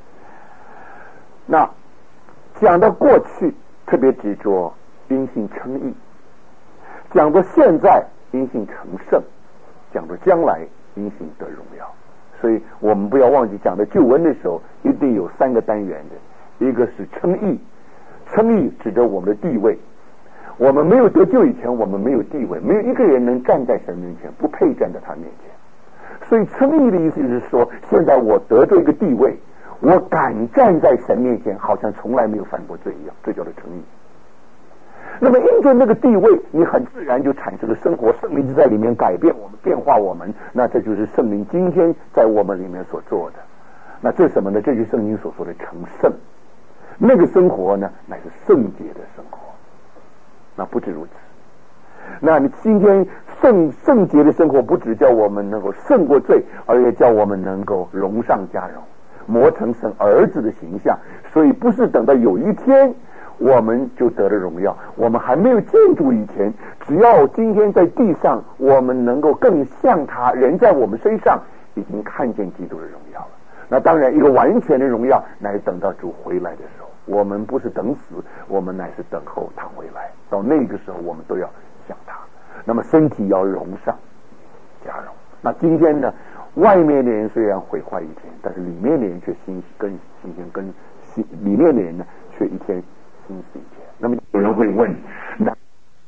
那讲到过去，特别指着因信称义；讲到现在，因信成圣；讲到将来，因信得荣耀。所以我们不要忘记，讲到救恩的时候，一定有三个单元的，一个是称义。称义指着我们的地位，我们没有得救以前，我们没有地位，没有一个人能站在神面前，不配站在他面前。所以称义的意思就是说，现在我得着一个地位，我敢站在神面前，好像从来没有犯过罪一样，这叫做称义。那么因着那个地位，你很自然就产生了生活，圣灵就在里面改变我们，变化我们。那这就是圣灵今天在我们里面所做的。那这是什么呢？这就是圣经所说的成圣。那个生活呢，乃是圣洁的生活。那不止如此，那你今天圣圣洁的生活，不只叫我们能够胜过罪，而也叫我们能够荣上加荣，磨成神儿子的形象。所以不是等到有一天我们就得了荣耀，我们还没有建筑以前，只要今天在地上，我们能够更像他，人在我们身上已经看见基督的荣耀了。那当然，一个完全的荣耀，乃是等到主回来的时候。我们不是等死，我们乃是等候他回来。到那个时候，我们都要想他。那么身体要荣上加荣。那今天呢，外面的人虽然毁坏一天，但是里面的人却新更新鲜，跟新里面的人呢却一天新似一天。那么有人会问，那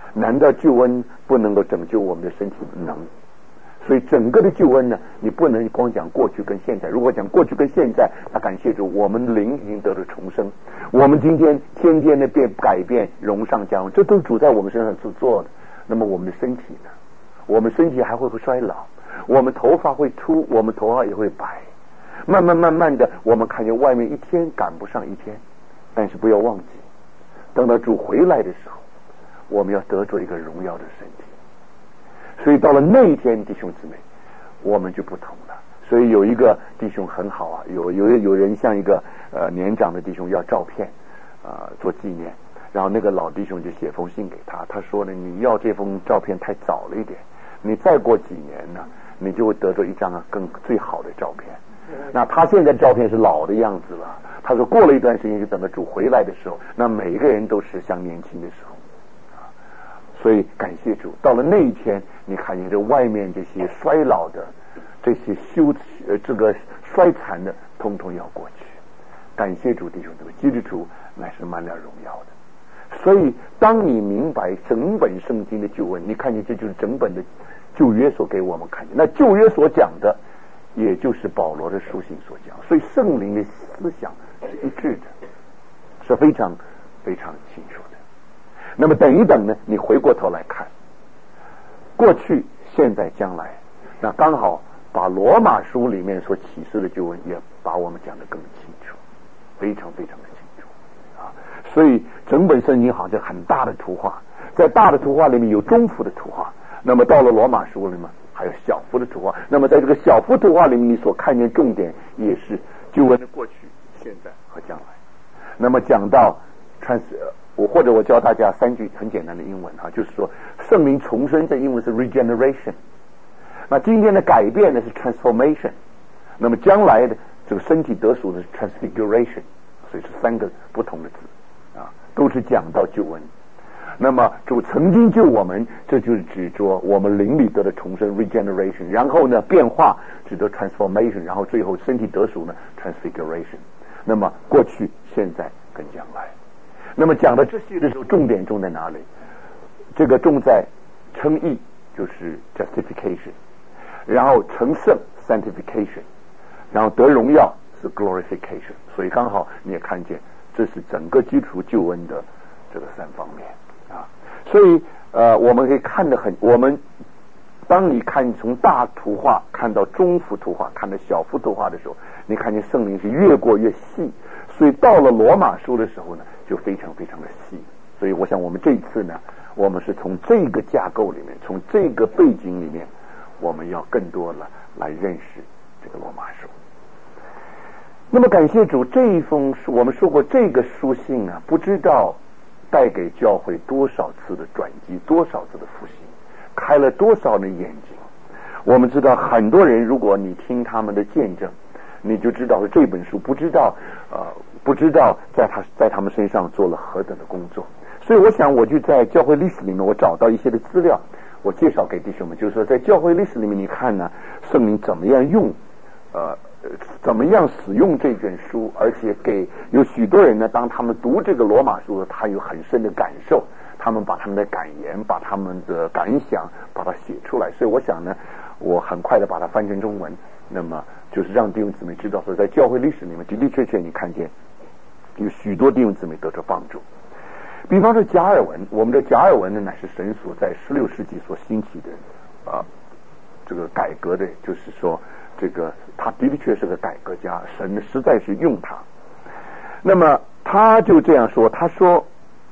难道救恩不能够拯救我们的身体？能。所以整个的救恩呢，你不能光讲过去跟现在。如果讲过去跟现在，那感谢主，我们的灵已经得了重生。我们今天天天的变改变，荣上加荣，这都是主在我们身上所做的。那么我们的身体呢？我们身体还会会衰老，我们头发会秃，我们头发也会白。慢慢慢慢的，我们看见外面一天赶不上一天，但是不要忘记，等到主回来的时候，我们要得着一个荣耀的身体。所以到了那一天，弟兄姊妹，我们就不同了。所以有一个弟兄很好啊，有有有人向一个呃年长的弟兄要照片啊、呃、做纪念，然后那个老弟兄就写封信给他，他说呢，你要这封照片太早了一点，你再过几年呢，你就会得到一张啊更最好的照片。那他现在照片是老的样子了，他说过了一段时间就等到主回来的时候，那每一个人都是像年轻的时候。所以感谢主，到了那一天，你看见这外面这些衰老的、这些羞呃这个衰残的，通通要过去。感谢主，弟兄姊妹，基督徒乃是满了荣耀的。所以，当你明白整本圣经的救恩，你看见这就是整本的旧约所给我们看见。那旧约所讲的，也就是保罗的书信所讲。所以圣灵的思想是一致的，是非常非常清楚的。那么等一等呢，你回过头来看过去现在将来，那刚好把罗马书里面所启示的救恩也把我们讲得更清楚，非常非常的清楚啊！所以整本圣经好像很大的图画，在大的图画里面有中幅的图画，那么到了罗马书里面还有小幅的图画，那么在这个小幅图画里面你所看见重点也是救恩的过去现在和将来。那么讲到 trans我或者我教大家三句很简单的英文啊，就是说圣灵重生在英文是 regeneration， 那今天的改变呢是 transformation， 那么将来的这个身体得赎的是 transfiguration， 所以是三个不同的字啊，都是讲到救恩。那么主曾经救我们，这就是指着我们灵里得的重生 regeneration， 然后呢变化指的 transformation， 然后最后身体得赎呢 transfiguration。那么过去现在跟将来，那么讲到这些的时候，重点重在哪里？这个重在称义，就是 justification， 然后成圣 sanctification， 然后得荣耀是 glorification。所以刚好你也看见，这是整个基础救恩的这个三方面啊。所以呃，我们可以看得很，我们当你看从大图画看到中幅图画，看到小幅图画的时候，你看见圣灵是越过越细。所以到了罗马书的时候呢，就非常非常的细。所以我想我们这一次呢，我们是从这个架构里面，从这个背景里面，我们要更多的来认识这个罗马书。那么感谢主，这一封书我们说过，这个书信啊，不知道带给教会多少次的转机，多少次的复兴，开了多少人眼睛。我们知道很多人，如果你听他们的见证，你就知道这本书不知道呃不知道在他在他们身上做了何等的工作。所以我想我就在教会历史里面我找到一些的资料，我介绍给弟兄们，就是说在教会历史里面你看呢，圣灵怎么样用呃怎么样使用这卷书，而且给有许多人呢，当他们读这个罗马书，他有很深的感受，他们把他们的感言，把他们的感想把它写出来。所以我想呢，我很快的把它翻成中文，那么就是让弟兄姊妹知道说，在教会历史里面的的确确你看见有许多弟兄姊妹得着帮助。比方说加尔文，我们的加尔文呢乃是神所在十六世纪所兴起的啊，这个改革的，就是说这个他的确是个改革家，神实在是用他。那么他就这样说，他说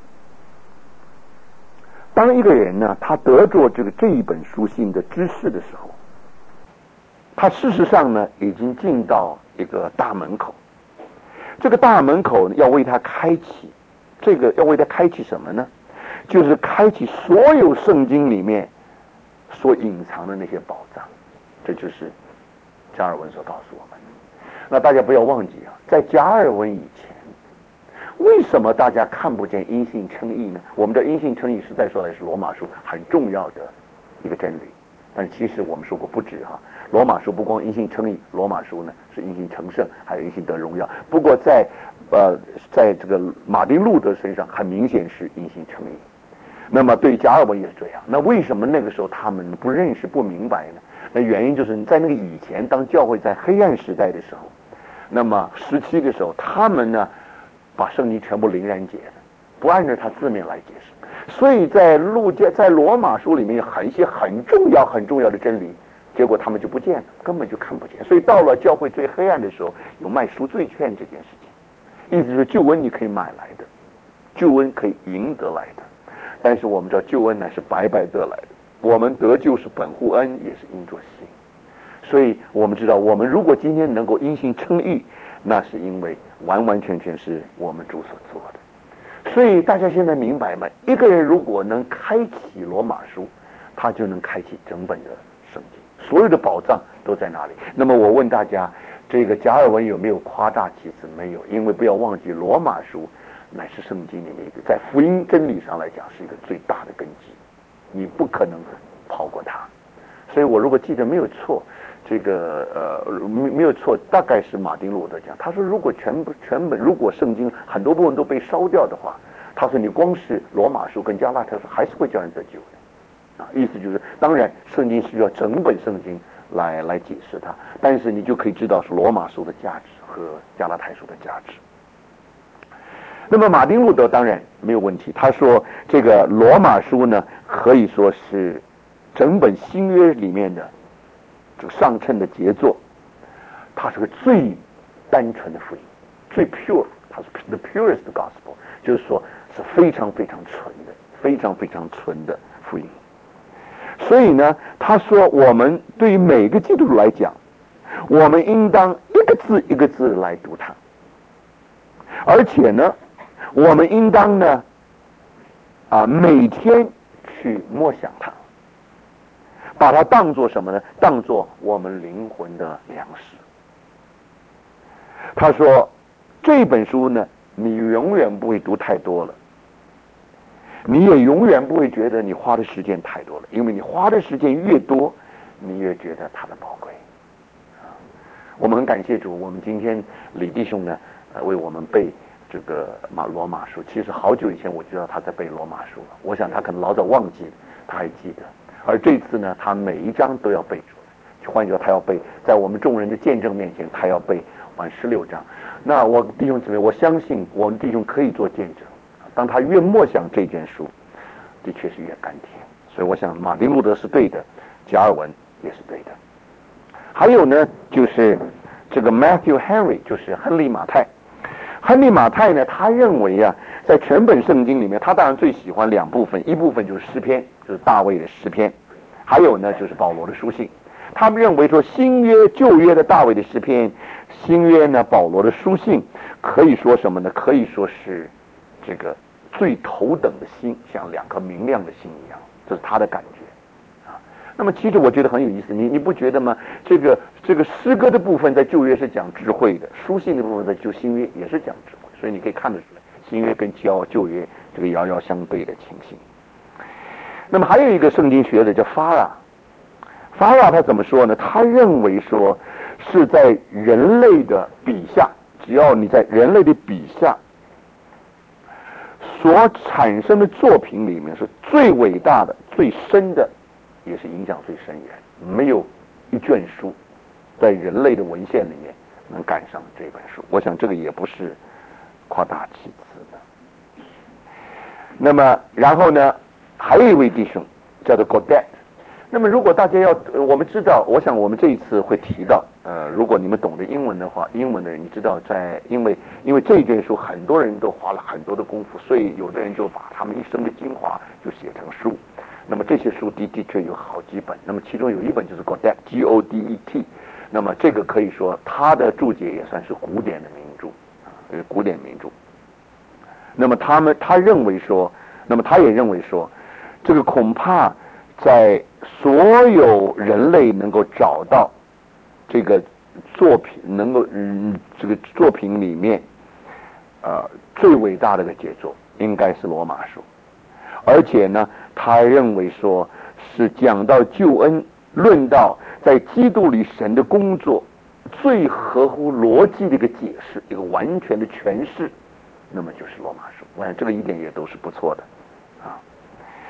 当一个人呢他得着这个这一本书信的知识的时候，他事实上呢已经进到一个大门口，这个大门口要为他开启，这个要为他开启什么呢？就是开启所有圣经里面所隐藏的那些宝藏。这就是加尔文所告诉我们。那大家不要忘记啊，在加尔文以前，为什么大家看不见因信称义呢？我们的因信称义实在说来是罗马书很重要的一个真理，但其实我们说过不止哈。罗马书不光因信称义，罗马书呢是因信成圣，还有因信得荣耀。不过在呃在这个马丁路德身上，很明显是因信称义。 那么对加尔文也是这样。那为什么那个时候他们不认识不明白呢？那原因就是在那个以前，当教会在黑暗时代的时候，那么时期的时候，他们呢把圣经全部灵然解释，不按照它字面来解释，所以在路加在罗马书里面有很一些很重要很重要的真理，结果他们就不见了，根本就看不见。所以到了教会最黑暗的时候，有卖赎罪券这件事情，意思是救恩你可以买来的，救恩可以赢得来的，但是我们知道救恩乃是白白得来的，我们得救是本乎恩，也是因着信。所以我们知道，我们如果今天能够因信称义，那是因为完完全全是我们主所做的。所以大家现在明白吗？一个人如果能开启罗马书，他就能开启整本的圣经，所有的宝藏都在那里。那么我问大家，这个加尔文有没有夸大其词？没有，因为不要忘记，罗马书乃是圣经里面一个在福音真理上来讲是一个最大的根基，你不可能跑过它。所以我如果记得没有错，这个呃没没有错，大概是马丁路德讲，他说如果全部全本如果圣经很多部分都被烧掉的话，他说你光是罗马书跟加拉太书还是会叫人得救的啊。意思就是，当然圣经需要整本圣经来来解释它，但是你就可以知道是罗马书的价值和加拉太书的价值。那么马丁路德当然没有问题，他说这个罗马书呢可以说是整本新约里面的这个上乘的杰作，它是个最单纯的福音，最 pure， 它是 the purest gospel， 就是说是非常非常纯的，非常非常纯的福音。所以呢，他说我们对于每个基督徒来讲，我们应当一个字一个字来读它，而且呢，我们应当呢啊每天去默想它。把它当作什么呢？当作我们灵魂的粮食。他说这本书呢，你永远不会读太多了，你也永远不会觉得你花的时间太多了，因为你花的时间越多，你越觉得它的宝贵。我们很感谢主，我们今天李弟兄呢，呃，为我们背这个马罗马书。其实好久以前我知道他在背罗马书了，我想他可能老早忘记了，他还记得。而这次呢，他每一章都要背出来，换句话说，他要背，在我们众人的见证面前，他要背完十六章。那我弟兄姊妹，我相信我们弟兄可以做见证。当他越默想这件书，的确是越甘甜。所以我想，马丁路德是对的，加尔文也是对的。还有呢，就是这个 Matthew Henry， 就是亨利马太。亨利马太呢，他认为啊，在全本圣经里面，他当然最喜欢两部分，一部分就是诗篇，就是大卫的诗篇，还有呢就是保罗的书信。他们认为说，新约旧约的大卫的诗篇，新约呢保罗的书信，可以说什么呢？可以说是这个最头等的星，像两颗明亮的星一样，这是他的感觉。那么其实我觉得很有意思，你你不觉得吗？这个这个诗歌的部分在旧约是讲智慧的，书信的部分在旧新约也是讲智慧，所以你可以看得出来，新约跟旧旧约这个遥遥相对的情形。那么还有一个圣经学者叫法拉，法拉他怎么说呢？他认为说是在人类的笔下，只要你在人类的笔下所产生的作品里面是最伟大的、最深的，也是影响最深远，没有一卷书在人类的文献里面能赶上这本书。我想这个也不是夸大其词的。那么然后呢，还有一位弟兄叫做 Godet。那么如果大家要我们知道，我想我们这一次会提到，呃，如果你们懂得英文的话，英文的人你知道在，因为因为这卷书很多人都花了很多的功夫，所以有的人就把他们一生的精华就写成书。那么这些书的的确有好几本，那么其中有一本就是 Godet G O D E T， 那么这个可以说他的注解也算是古典的名著啊，呃，古典名著。那么他们他认为说，那么他也认为说，这个恐怕在所有人类能够找到这个作品，能够嗯这个作品里面，呃最伟大的一个杰作，应该是罗马书。而且呢，他认为说是讲到救恩，论到在基督里神的工作最合乎逻辑的一个解释，一个完全的诠释，那么就是罗马书。我想这个一点也都是不错的啊。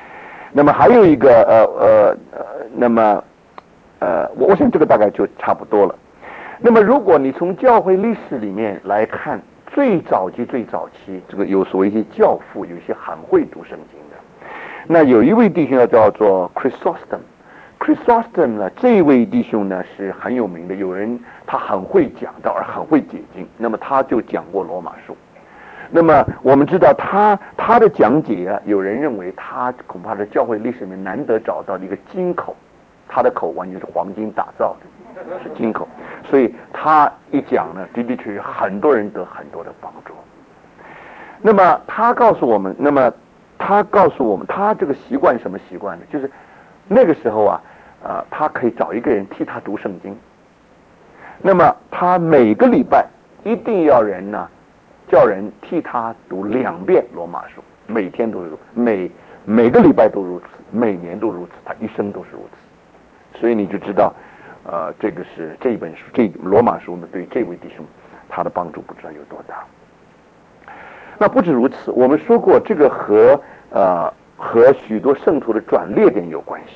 那么还有一个呃呃呃，那么呃，我我想这个大概就差不多了。那么如果你从教会历史里面来看，最早期最早期，这个有所谓一些教父，有一些很会读圣经的。那有一位弟兄叫做 Chrysostom。Chrysostom 呢，这位弟兄呢是很有名的，有人他很会讲道，而很会解经。那么他就讲过罗马书。那么我们知道他他的讲解啊，有人认为他恐怕是教会历史里面难得找到的一个金口，他的口完全是黄金打造的，是金口，所以他一讲呢，的的确确很多人得很多的帮助。那么他告诉我们，那么他告诉我们，他这个习惯什么习惯呢？就是那个时候啊，呃，他可以找一个人替他读圣经。那么他每个礼拜一定要人呢。叫人替他读两遍罗马书，每天都是如此，每每个礼拜都如此，每年都如此，他一生都是如此。所以你就知道，呃，这个是这本书，这罗马书呢，对这位弟兄他的帮助不知道有多大。那不止如此，我们说过，这个和呃和许多圣徒的转捩点有关系。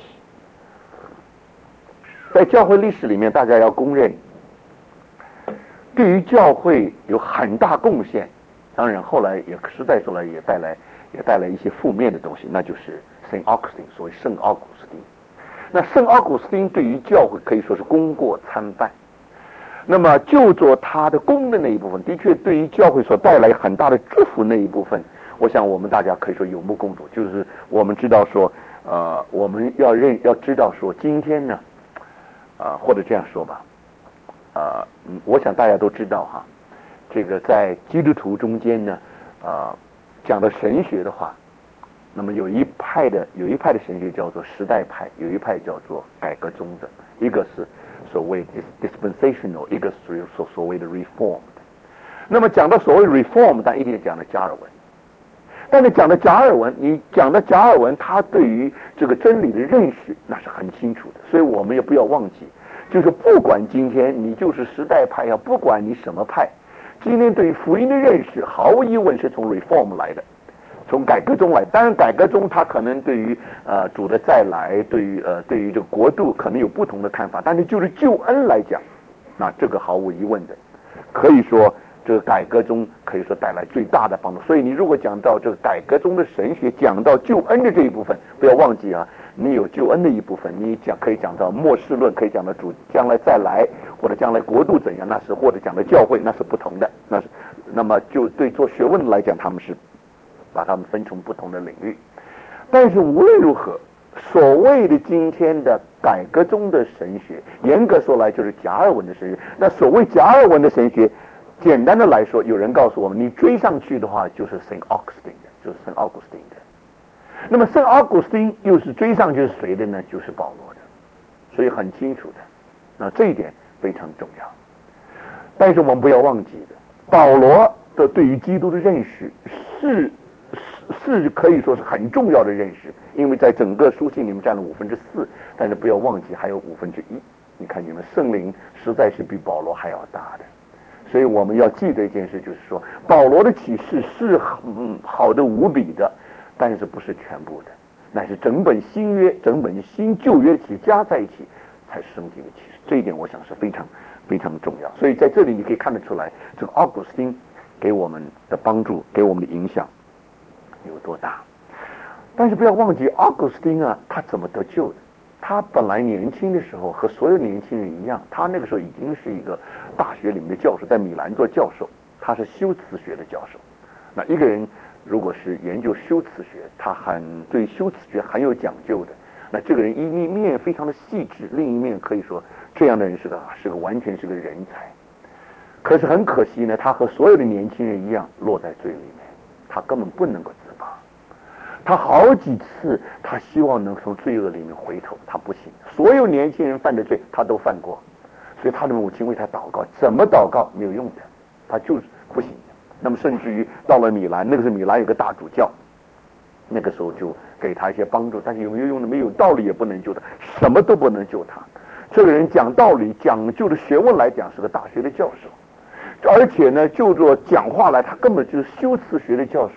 在教会历史里面，大家要公认。对于教会有很大贡献，当然后来也实在说来也带来也带来一些负面的东西，那就是 Saint Augustine， 所谓圣奥古斯丁。那圣奥古斯丁对于教会可以说是功过参半。那么就做他的功的那一部分，的确对于教会所带来很大的祝福那一部分，我想我们大家可以说有目共睹。就是我们知道说，呃，我们要认要知道说，今天呢，啊、呃，或者这样说吧。呃，嗯，我想大家都知道哈，这个在基督徒中间呢，呃，讲到神学的话，那么有一派的有一派的神学叫做时代派，有一派叫做改革宗的，一个是所谓 dispensational， 一个是所所谓的 reformed。那么讲到所谓 reform， 但一定讲的加尔文。但是讲的加尔文，你讲的加尔文，他对于这个真理的认识那是很清楚的，所以我们也不要忘记。就是不管今天你就是时代派呀，不管你什么派，今天对于福音的认识，毫无疑问是从 reform 来的，从改革中来。当然，改革中他可能对于呃主的再来，对于呃对于这个国度可能有不同的看法，但是就是救恩来讲，那这个毫无疑问的，可以说这个改革中可以说带来最大的帮助。所以你如果讲到这个改革中的神学，讲到救恩的这一部分，不要忘记啊。你有救恩的一部分，你讲可以讲到末世论，可以讲到主将来再来，或者将来国度怎样，那是或者讲到教会，那是不同的。那是那么就对做学问来讲，他们是把他们分成不同的领域。但是无论如何，所谓的今天的改革中的神学，严格说来就是加尔文的神学。那所谓加尔文的神学，简单的来说，有人告诉我们，你追上去的话，就是 Saint Augustine 的，就是 Saint Augustine 的。那么圣奥古斯丁又是追上去是谁的呢？就是保罗的，所以很清楚的，那这一点非常重要。但是我们不要忘记的，保罗的对于基督的认识是是是可以说是很重要的认识，因为在整个书信里面占了五分之四，但是不要忘记还有五分之一。你看见没？圣灵实在是比保罗还要大的，所以我们要记得一件事，就是说保罗的启示是嗯好的无比的。但是不是全部的，乃是整本新约、整本新旧约起加在一起，才是圣经的启示。这一点我想是非常非常重要。所以在这里你可以看得出来，这个奥古斯丁给我们的帮助、给我们的影响有多大。但是不要忘记，奥古斯丁啊，他怎么得救的？他本来年轻的时候和所有年轻人一样，他那个时候已经是一个大学里面的教授，在米兰做教授，他是修辞学的教授。那一个人如果是研究修辞学，他很对修辞学很有讲究的，那这个人一一面非常的细致，另一面可以说这样的人是个是个完全是个人才。可是很可惜呢，他和所有的年轻人一样落在罪里面，他根本不能够自拔。他好几次他希望能从罪恶里面回头，他不行。所有年轻人犯的罪他都犯过，所以他的母亲为他祷告，怎么祷告没有用的，他就是不行。那么甚至于到了米兰，那个是米兰有个大主教，那个时候就给他一些帮助，但是有没有用的？没有道理也不能救他，什么都不能救他。这个人讲道理、讲究的学问来讲是个大学的教授，而且呢，就做讲话来，他根本就是修辞学的教授，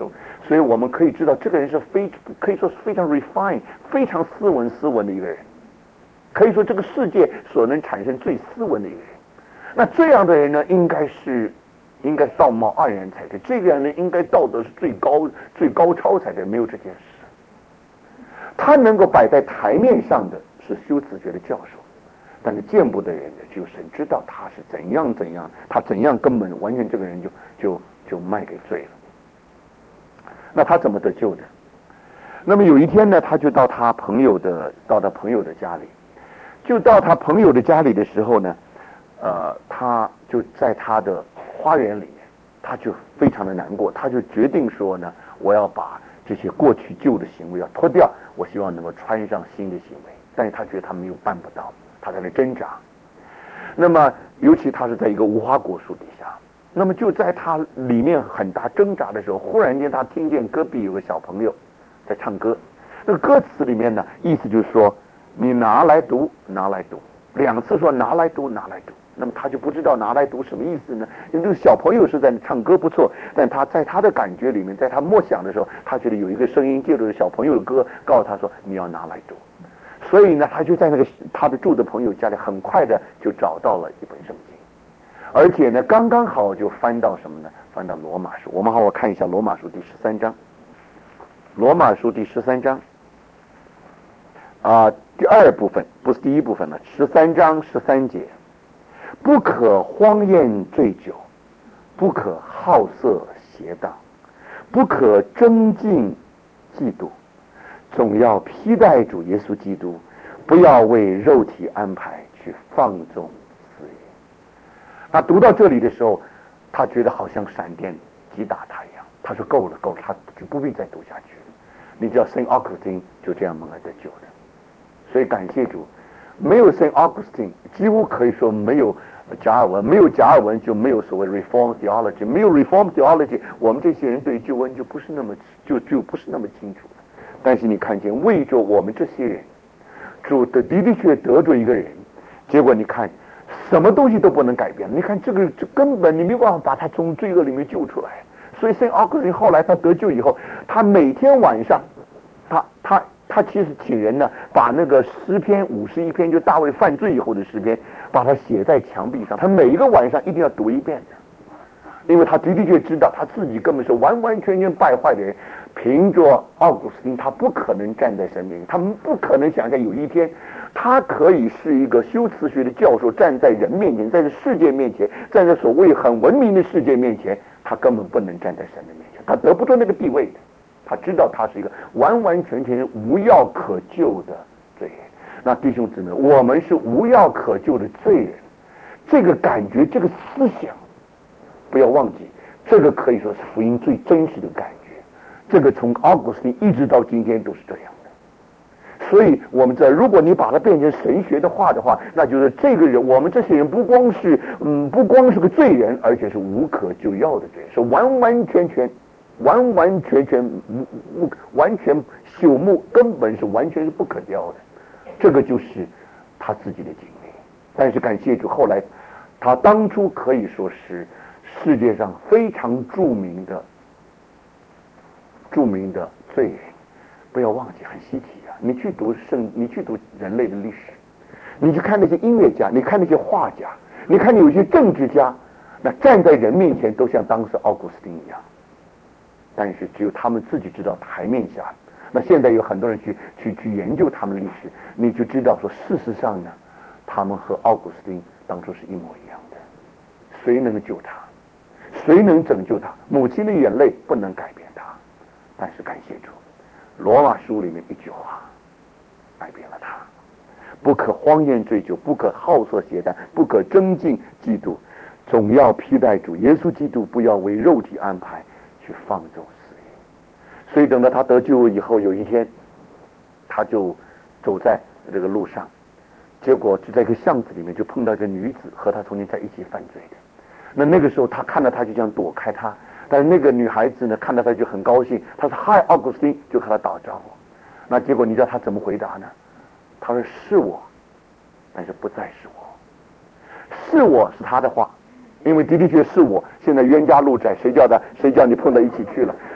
所以我们可以知道这个人是非可以说是非常 refined 非常斯文斯文的一个人，可以说这个世界所能产生最斯文的一个人。那这样的人呢，应该是应该道貌岸然才对，这个人呢应该道德是最高最高超才对，没有这件事。他能够摆在台面上的是修辞学的教授，但是见不得人的只有神知道他是怎样怎样，他怎样根本完全这个人就就就卖给罪了。那他怎么得救的？那么有一天呢，他就到他朋友的到他朋友的家里，就到他朋友的家里的时候呢，呃，他就在他的花园里面，他就非常的难过，他就决定说呢，我要把这些过去旧的行为要脱掉，我希望能够穿上新的行为。但是他觉得他没有办不到，他在那挣扎。那么尤其他是在一个无花果树底下，那么就在他里面很大挣扎的时候，忽然间他听见隔壁有个小朋友在唱歌，那个歌词里面呢，意思就是说你拿来读拿来读，两次说拿来读拿来读。那么他就不知道拿来读什么意思呢？因为这个小朋友是在唱歌不错，但他在他的感觉里面，在他默想的时候，他觉得有一个声音借着小朋友的歌告诉他说你要拿来读。所以呢，他就在那个他的住的朋友家里，很快的就找到了一本圣经，而且呢，刚刚好就翻到什么呢？翻到罗马书。我们好好看一下罗马书第十三章。罗马书第十三章啊、呃，第二部分不是第一部分了。十三章十三节，不可荒宴醉酒，不可好色邪荡，不可争竞嫉妒。总要披戴主耶稣基督，不要为肉体安排去放纵私欲。那读到这里的时候，他觉得好像闪电击打他一样。他说够了够了，他就不必再读下去了。你知道圣奥古斯丁就这样蒙了得救的，所以感谢主，没有圣奥古斯丁，几乎可以说没有加尔文，没有加尔文就没有所谓 Reform Theology， 没有 Reform Theology， 我们这些人对救恩就不是那么就就不是那么清楚。但是你看见为着我们这些人，主的的的确得着一个人，结果你看什么东西都不能改变。你看这个这根本你没有办法把他从罪恶里面救出来。所以圣奥古斯丁后来他得救以后，他每天晚上，他他他其实请人呢，把那个诗篇五十一篇，就大卫犯罪以后的诗篇，把它写在墙壁上。他每一个晚上一定要读一遍的，因为他的的确知道他自己根本是完完全全败坏的人。凭着奥古斯丁，他不可能站在神面前，他们不可能想象有一天，他可以是一个修辞学的教授，站在人面前，在这世界面前，站在所谓很文明的世界面前，他根本不能站在神的面前，他得不到那个地位的。他知道他是一个完完全全无药可救的罪人。那弟兄姊妹，我们是无药可救的罪人，这个感觉，这个思想，不要忘记，这个可以说是福音最真实的感觉。这个从奥古斯丁一直到今天都是这样的。所以我们知道，如果你把它变成神学的话的话，那就是这个人，我们这些人不光是嗯不光是个罪人，而且是无可救药的罪人，是完完全全完完全全无完全朽木，根本是完全是不可雕的。这个就是他自己的经历。但是感谢主，后来他当初可以说是世界上非常著名的著名的罪人。不要忘记，很稀奇啊！你去读圣，你去读人类的历史，你去看那些音乐家，你看那些画家，你看有些政治家，那站在人面前都像当时奥古斯丁一样，但是只有他们自己知道台面下。那现在有很多人去去去研究他们的历史，你就知道说，事实上呢，他们和奥古斯丁当初是一模一样的。谁能救他？谁能拯救他？母亲的眼泪不能改变他，但是感谢主，罗马书里面一句话改变了他：不可荒宴醉酒，不可好色邪荡，不可争竞嫉妒，总要披戴主耶稣基督，不要为肉体安排去放纵私欲。所以等到他得救以后，有一天他就走在这个路上，结果就在一个巷子里面就碰到一个女子，和他曾经在一起犯罪的。那那个时候他看到他就想躲开他，但是那个女孩子呢看到他就很高兴，他说嗨奥古斯丁，就和他打招呼。那结果你知道他怎么回答呢？他说是我，但是不再是我。是我是他的话，因为的的确是我，现在冤家路窄，谁叫他谁叫你碰到一起去了。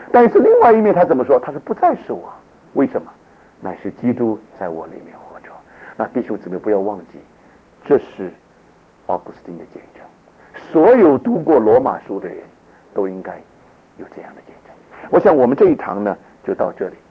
但是另外一面他怎么说？他说不再是我，为什么？乃是基督在我里面活着。那弟兄姊妹不要忘记，这是奥古斯丁的见证。所有读过罗马书的人都应该有这样的见证。我想我们这一堂呢就到这里。